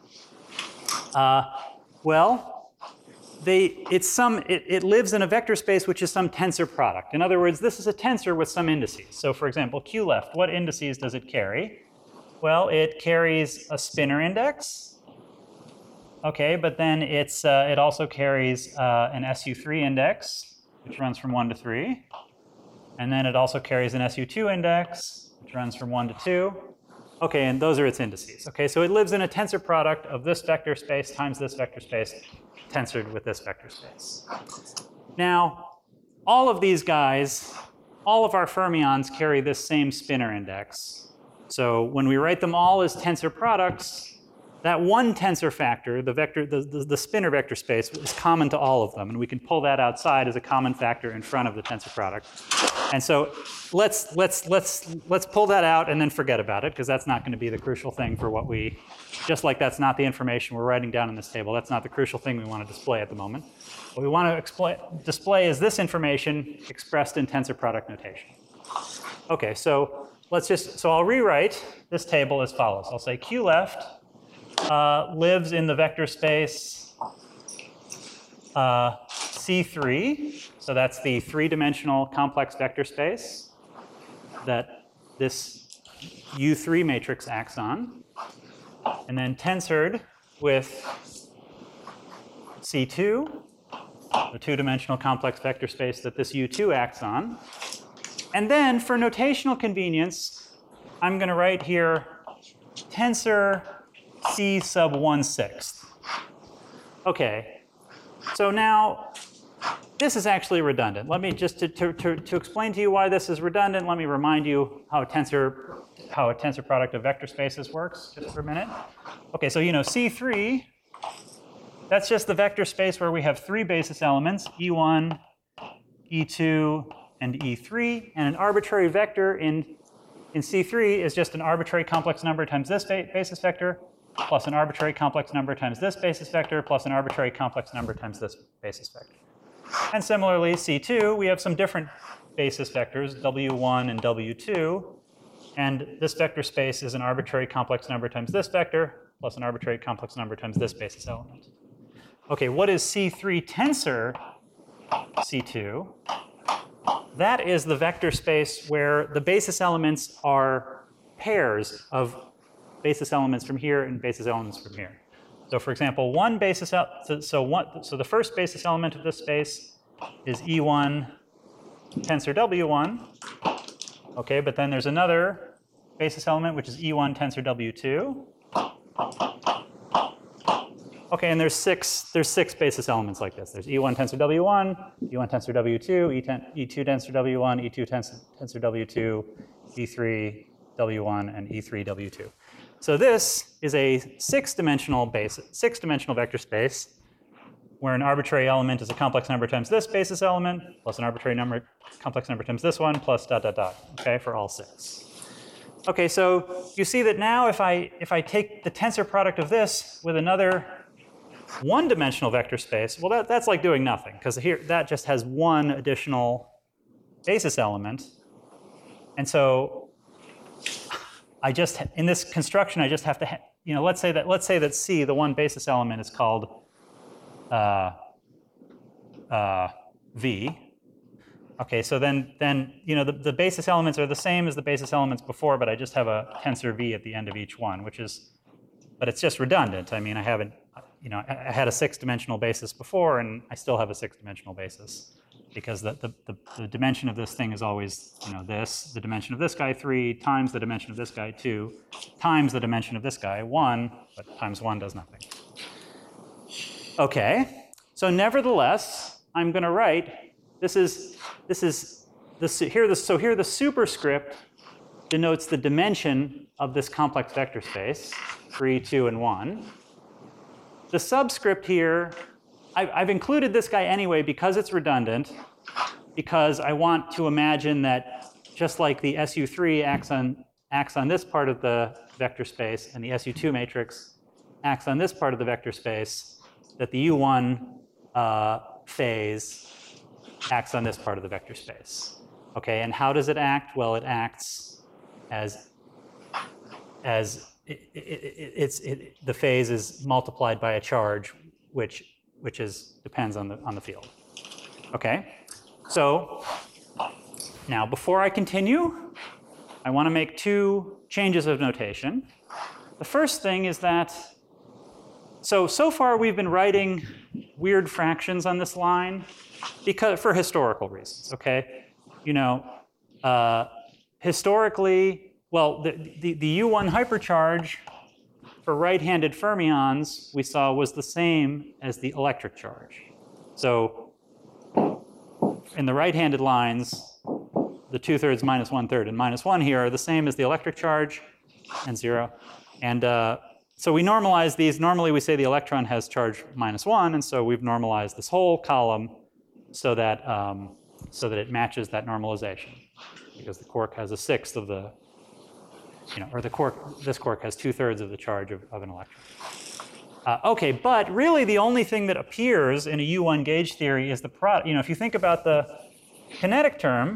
it lives in a vector space which is some tensor product. In other words, this is a tensor with some indices. So for example, Q left, what indices does it carry? Well, it carries a spinor index. Okay, but then it also carries an SU3 index, which runs from 1 to 3. And then it also carries an SU2 index, which runs from 1 to 2. Okay, and those are its indices. Okay, so it lives in a tensor product of this vector space times this vector space, tensored with this vector space. Now, all of these guys, all of our fermions carry this same spinor index. So when we write them all as tensor products, that one tensor factor, the spinor vector space, is common to all of them, and we can pull that outside as a common factor in front of the tensor product. And so let's pull that out and then forget about it, because that's not going to be the crucial thing for what we, just like that's not the information we're writing down in this table. That's not the crucial thing we want to display at the moment. What we want to display is this information expressed in tensor product notation. Okay, so I'll rewrite this table as follows. I'll say Q left lives in the vector space C3. So that's the three-dimensional complex vector space that this U3 matrix axon, and then tensored with C2, the two-dimensional complex vector space that this U2 acts on. And then for notational convenience, I'm going to write here tensor C sub 1/6. Okay, so now this is actually redundant. Let me just, to explain to you why this is redundant, let me remind you how a tensor product of vector spaces works just for a minute. Okay, so you know C3, that's just the vector space where we have three basis elements, E1, E2, and E3, and an arbitrary vector in C3 is just an arbitrary complex number times this basis vector, plus an arbitrary complex number times this basis vector, plus an arbitrary complex number times this basis vector. And similarly, C2, we have some different basis vectors, W1 and W2, and this vector space is an arbitrary complex number times this vector, plus an arbitrary complex number times this basis element. Okay, what is C3 tensor C2? That is the vector space where the basis elements are pairs of basis elements from here and basis elements from here. So for example, one basis, so the first basis element of this space is E1 tensor W1. Okay, but then there's another basis element which is E1 tensor W2. Okay, and there's six basis elements like this. There's E1 tensor W1, E1 tensor W2, E2 tensor W1, E2 tensor W2, E3 W1, and E3 W2. So this is a six-dimensional vector space where an arbitrary element is a complex number times this basis element, plus an arbitrary complex number times this one, plus dot, dot, dot, okay, for all six. Okay, so you see that now if I take the tensor product of this with another one-dimensional vector space, well, that's like doing nothing, because here that just has one additional basis element. And so in this construction, I just have to, let's say that C, the one basis element, is called V. Okay, so then the basis elements are the same as the basis elements before, but I just have a tensor V at the end of each one, but it's just redundant. I mean, I haven't, I had a six-dimensional basis before, and I still have a six-dimensional basis because the dimension of this thing is always, the dimension of this guy 3 times the dimension of this guy 2 times the dimension of this guy 1, but times 1 does nothing. Okay, so nevertheless, I'm going to write here the superscript denotes the dimension of this complex vector space 3, 2, and 1. The subscript here, I've included this guy anyway because it's redundant, because I want to imagine that just like the SU3 acts on this part of the vector space and the SU2 matrix acts on this part of the vector space, that the U1 phase acts on this part of the vector space. Okay, and how does it act? Well, it acts as the phase is multiplied by a charge, which depends on the field. Okay, so now before I continue, I want to make two changes of notation. The first thing is that so far we've been writing weird fractions on this line for historical reasons. Okay, historically. Well, the U1 hypercharge for right-handed fermions we saw was the same as the electric charge. So in the right-handed lines, the 2/3, minus 1/3, and minus 1 here are the same as the electric charge and 0. And so we normalize these. Normally we say the electron has charge minus 1, and so we've normalized this whole column so that it matches that normalization, because the quark has a sixth of the this quark has 2/3 of the charge of an electron. Okay, but really the only thing that appears in a U1 gauge theory is the product. If you think about the kinetic term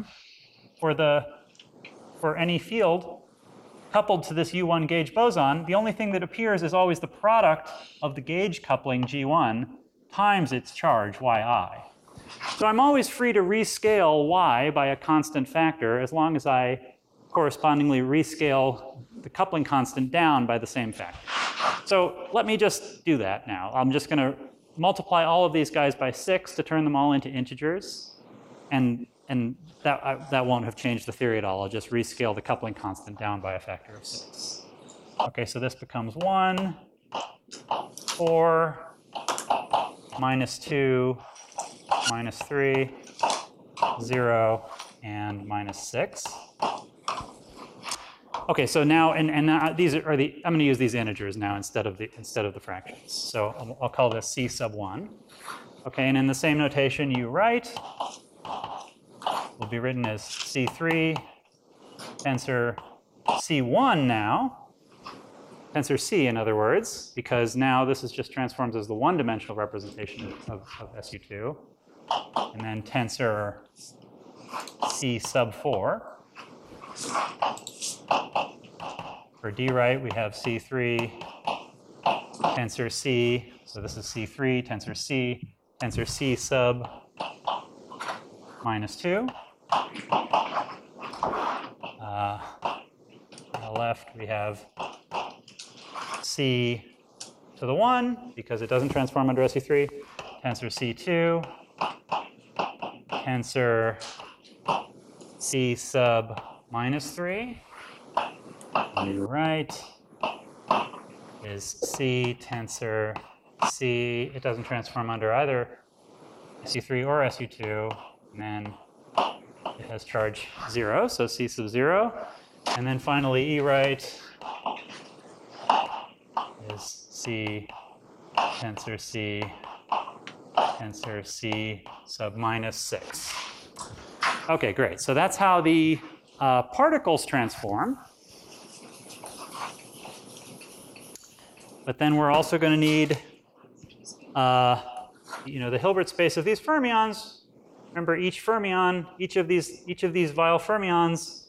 for any field coupled to this U1 gauge boson, the only thing that appears is always the product of the gauge coupling G1 times its charge Yi. So I'm always free to rescale Y by a constant factor as long as I correspondingly rescale the coupling constant down by the same factor. So let me just do that now. I'm just going to multiply all of these guys by 6 to turn them all into integers. And that won't have changed the theory at all. I'll just rescale the coupling constant down by a factor of 6. Okay, so this becomes 1, 4, minus 2, minus 3, 0, and minus 6. Okay, so now, and now these are the, I'm going to use these integers now instead of the fractions. So I'll call this C sub 1. Okay, and in the same notation you write will be written as C3 tensor C1 now, tensor C in other words, because now this is just transforms as the one-dimensional representation of SU2, and then tensor C sub 4. For D right, we have C3 tensor C, so this is C3 tensor C sub minus 2. On the left, we have C to the 1, because it doesn't transform under SU3, tensor C2, tensor C sub minus 3. On the right is C tensor C. It doesn't transform under either SU3 or SU2. And then it has charge 0, so C sub 0. And then finally, E right is C tensor C sub minus 6. Okay, great. So that's how the particles transform. But then we're also going to need, the Hilbert space of these fermions. Remember, each fermion, each of these Weyl fermions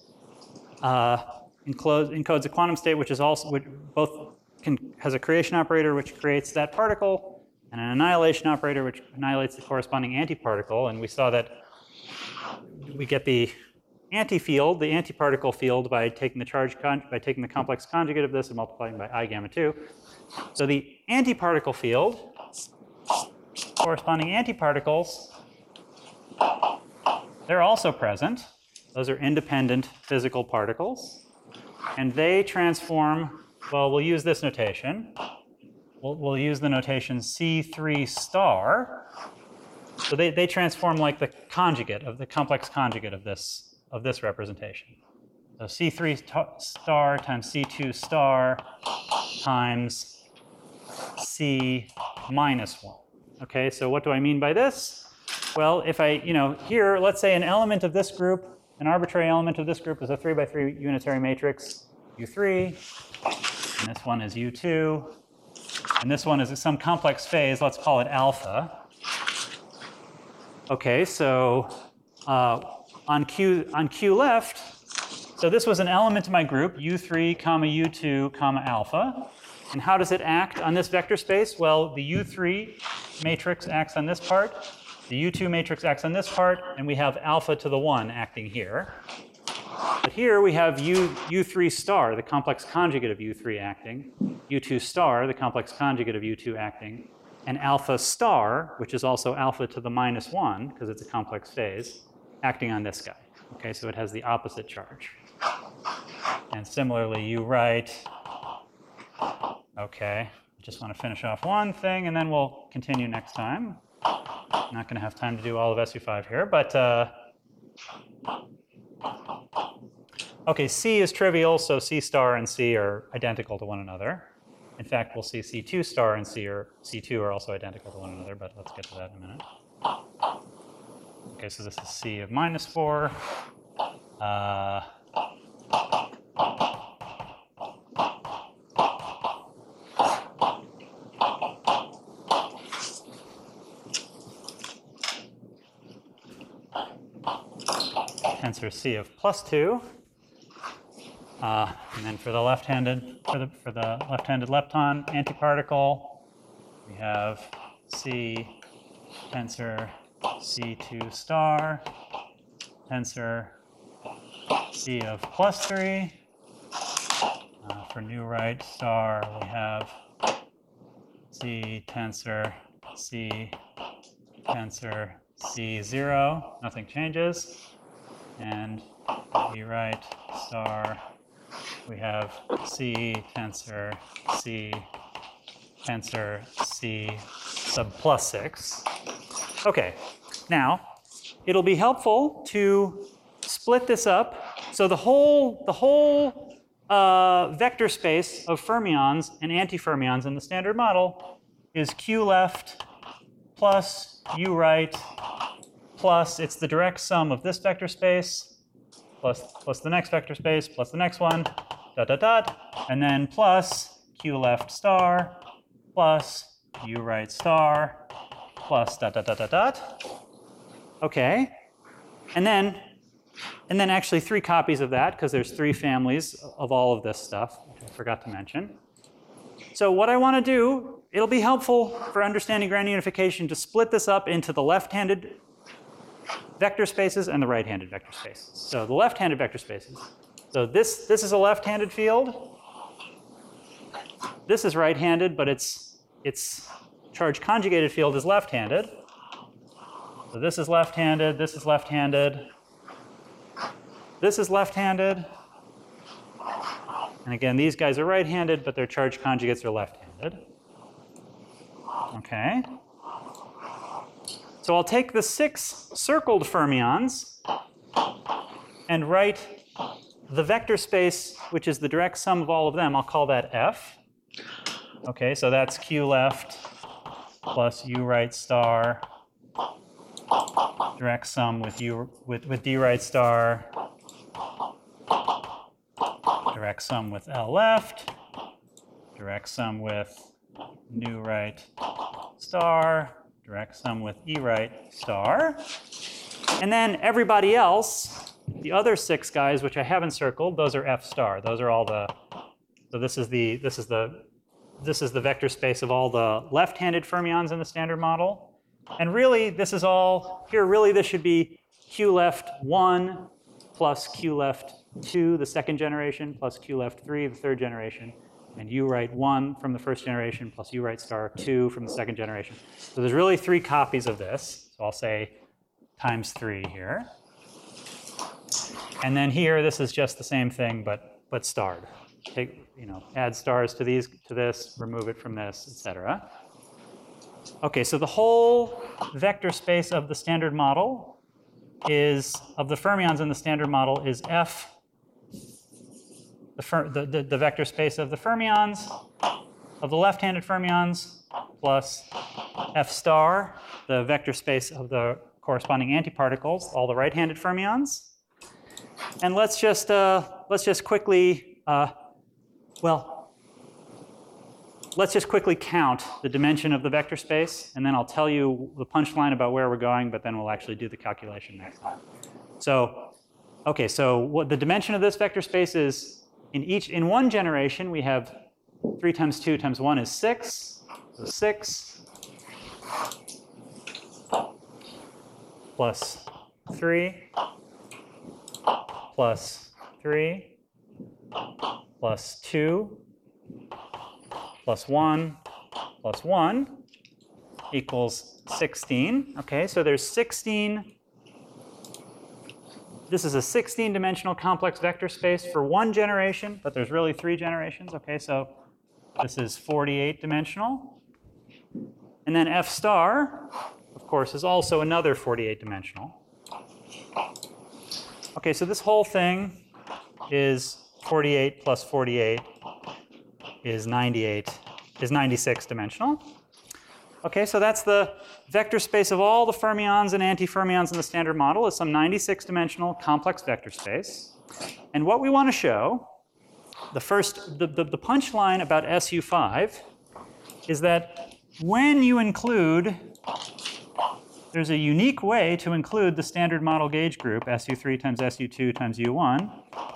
encodes a quantum state, which is also has a creation operator which creates that particle, and an annihilation operator which annihilates the corresponding antiparticle. And we saw that we get the antifield, the antiparticle field, by taking the complex conjugate of this and multiplying by I gamma 2. So the antiparticle field, corresponding antiparticles, they're also present. Those are independent physical particles. And they transform, well, we'll use this notation. We'll use the notation C3 star. So they transform like the conjugate of the complex conjugate of this representation. So C3 star times C2 star times C minus 1. Okay, so what do I mean by this? Well, if I, here, let's say an element of this group, an arbitrary element of this group is a 3 by 3 unitary matrix, U3, and this one is U2, and this one is some complex phase, let's call it alpha. Okay, so on Q left, so this was an element of my group, U3, comma U2, comma alpha. And how does it act on this vector space? Well, the U3 matrix acts on this part, the U2 matrix acts on this part, and we have alpha to the 1 acting here. But here we have U3 star, the complex conjugate of U3 acting, U2 star, the complex conjugate of U2 acting, and alpha star, which is also alpha to the minus 1, because it's a complex phase, acting on this guy. Okay, so it has the opposite charge. And similarly, you write, okay, just want to finish off one thing, and then we'll continue next time. Not going to have time to do all of SU5 here, but okay, C is trivial, so C star and C are identical to one another. In fact, we'll see C2 star and C2 are also identical to one another, but let's get to that in a minute. Okay, so this is C of minus 4. Tensor C of plus 2. And then for the left-handed lepton antiparticle, we have C tensor C2 star, tensor C of plus 3. for new right star, we have C tensor C tensor C0, nothing changes. And E right star, we have C tensor C tensor C sub plus 6. Okay, now it'll be helpful to split this up. So the whole vector space of fermions and antifermions in the standard model is Q left plus U right plus, it's the direct sum of this vector space plus the next vector space plus the next one, dot, dot, dot, and then plus Q left star plus U right star plus dot, dot, dot, dot, dot. Okay, and then actually 3 copies of that, because there's 3 families of all of this stuff, which I forgot to mention. So what I want to do, it'll be helpful for understanding grand unification to split this up into the left-handed vector spaces and the right-handed vector spaces. So the left-handed vector spaces. So this is a left-handed field. This is right-handed, but its charge conjugated field is left-handed. So this is left-handed, this is left-handed. This is left-handed. And again, these guys are right-handed, but their charge conjugates are left-handed. Okay. So I'll take the 6 circled fermions and write the vector space, which is the direct sum of all of them. I'll call that F. Okay, so that's Q left plus U right star, direct sum with D right star, direct sum with L left, direct sum with new right star, direct sum with E right star. And then everybody else, the other 6 guys, which I haven't circled, those are F star. Those are all the, so this is the vector space of all the left-handed fermions in the standard model. And really, this is all, here really this should be Q left 1 plus Q left 2, the second generation, plus Q left 3, the third generation, and U right 1 from the first generation, plus U right star 2 from the second generation. So there's really 3 copies of this. So I'll say times 3 here. And then here, this is just the same thing, but starred. Take, add stars to these, to this, remove it from this, etc. Okay, so the whole vector space of the standard model is, of the fermions in the standard model, is F, the vector space of the fermions, of the left-handed fermions, plus F star, the vector space of the corresponding antiparticles, all the right-handed fermions. And let's just quickly, let's just quickly count the dimension of the vector space, and then I'll tell you the punchline about where we're going, but then we'll actually do the calculation next time. So, okay, so what the dimension of this vector space is, in one generation, we have 3 times 2 times 1 is 6. So 6 plus 3 plus 3 plus 2 plus 1 plus 1 equals 16. Okay, so there's 16. This is a 16-dimensional complex vector space for one generation, but there's really 3 generations. Okay, so this is 48-dimensional. And then F star, of course, is also another 48-dimensional. Okay, so this whole thing is 48 plus 48 is 96-dimensional. Okay, so that's the vector space of all the fermions and antifermions in the standard model is some 96-dimensional complex vector space. And what we want to show, the punchline about SU5 is that when you include, there's a unique way to include the standard model gauge group, SU3 times SU2 times U1,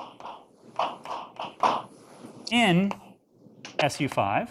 in SU5.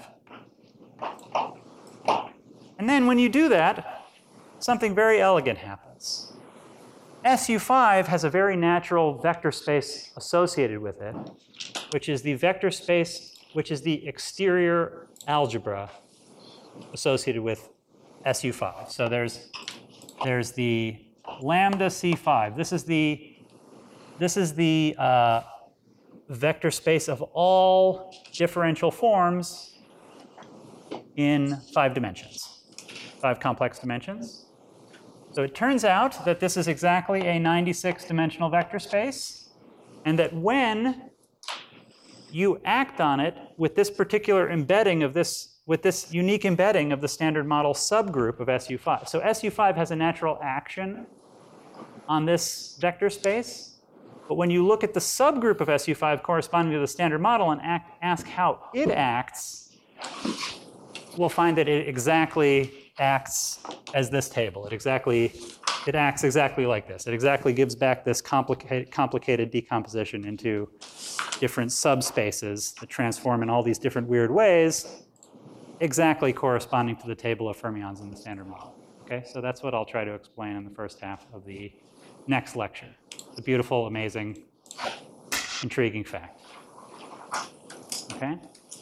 And then when you do that, something very elegant happens. SU5 has a very natural vector space associated with it, which is the vector space which is the exterior algebra associated with SU5. So there's the lambda C5. This is the vector space of all differential forms in 5 dimensions, 5 complex dimensions. So it turns out that this is exactly a 96-dimensional vector space, and that when you act on it with this particular embedding of this, with this unique embedding of the standard model subgroup of SU5. So SU5 has a natural action on this vector space, but when you look at the subgroup of SU5 corresponding to the standard model and ask how it acts, we'll find that it exactly acts as this table. It acts exactly like this. It exactly gives back this complicated decomposition into different subspaces that transform in all these different weird ways, exactly corresponding to the table of fermions in the standard model. Okay, so that's what I'll try to explain in the first half of the next lecture. It's a beautiful, amazing, intriguing fact. Okay?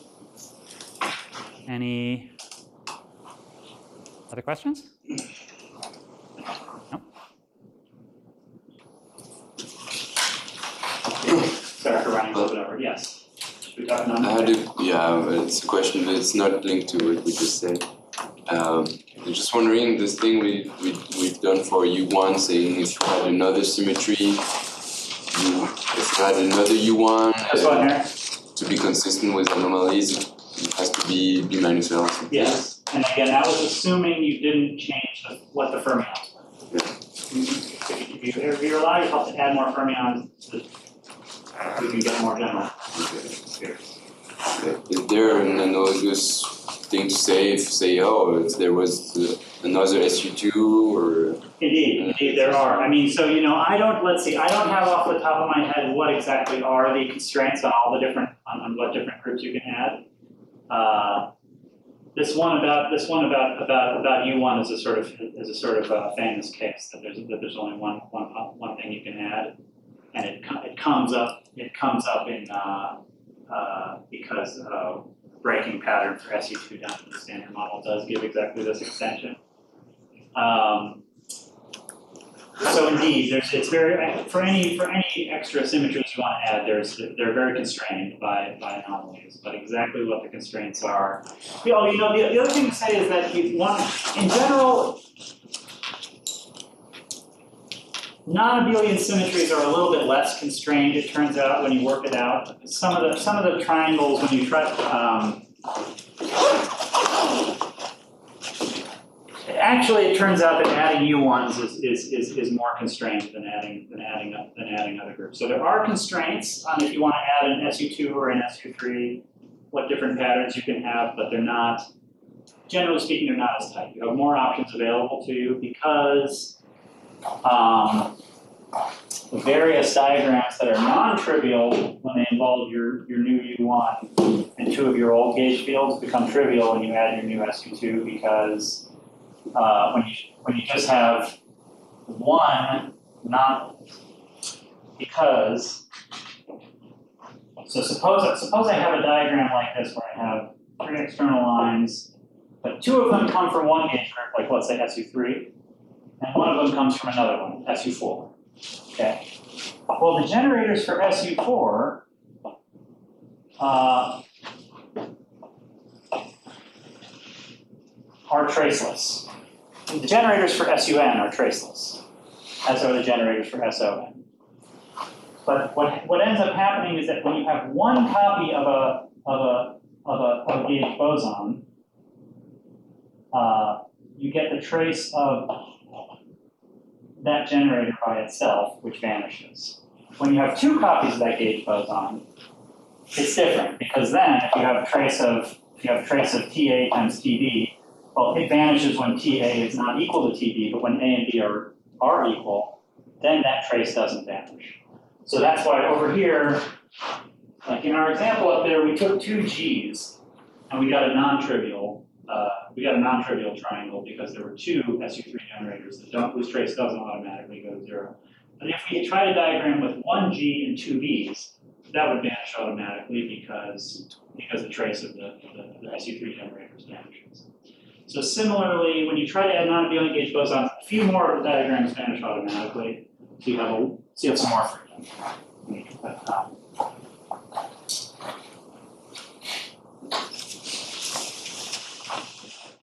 Any other questions? No? Sorry for running a little bit over. Yes. It's a question, but it's not linked to what we just said. I'm just wondering, this thing we've done for U1, saying if you had another symmetry, if you had another U1, to be consistent with anomalies, it has to be B minus L. Yes, and again, that was assuming you didn't change what the fermions were. Yeah. If you allow yourself to add more fermions, you can get more general. Okay. Is there an analogous thing to say if if there was another SU2 or? Indeed, there are. I mean, so I don't have off the top of my head what exactly are the constraints on all the different on what different groups you can add. This one about U1 is a sort of famous case that there's only one thing you can add, and it comes up in because breaking pattern for SU2 down to the standard model does give exactly this extension. So indeed, it's very for any extra symmetries you want to add, they're very constrained by anomalies. But exactly what the constraints are, the other thing to say is that in general, non-abelian symmetries are a little bit less constrained. It turns out when you work it out, some of the triangles when you try. Actually, it turns out that adding U1s is more constrained than adding other groups. So there are constraints on if you want to add an SU2 or an SU3, what different patterns you can have, but they're not, generally speaking, they're not as tight. You have more options available to you because the various diagrams that are non-trivial when they involve your new U1 and 2 of your old gauge fields become trivial when you add your new SU2 because when you just have one, not because. So suppose I have a diagram like this where I have 3 external lines, but 2 of them come from one gauge group, like let's say SU3, and 1 of them comes from another one, SU4. Okay. Well, the generators for SU4 are traceless. The generators for SUN are traceless, as are the generators for SON. But what ends up happening is that when you have one copy of a gauge boson, you get the trace of that generator by itself, which vanishes. When you have 2 copies of that gauge boson, it's different because then if you have a trace of TA times TB, well, it vanishes when TA is not equal to TB, but when A and B are equal, then that trace doesn't vanish. So that's why over here, like in our example up there, we took 2 G's and we got a non-trivial triangle because there were 2 SU3 generators whose trace doesn't automatically go to 0. But if we try to diagram with 1 G and 2 B's, that would vanish automatically because the trace of the SU3 generators vanishes. So similarly, when you try to add non-abelian gauge bosons, a few more of the diagrams vanish automatically. So you have some more freedom. But,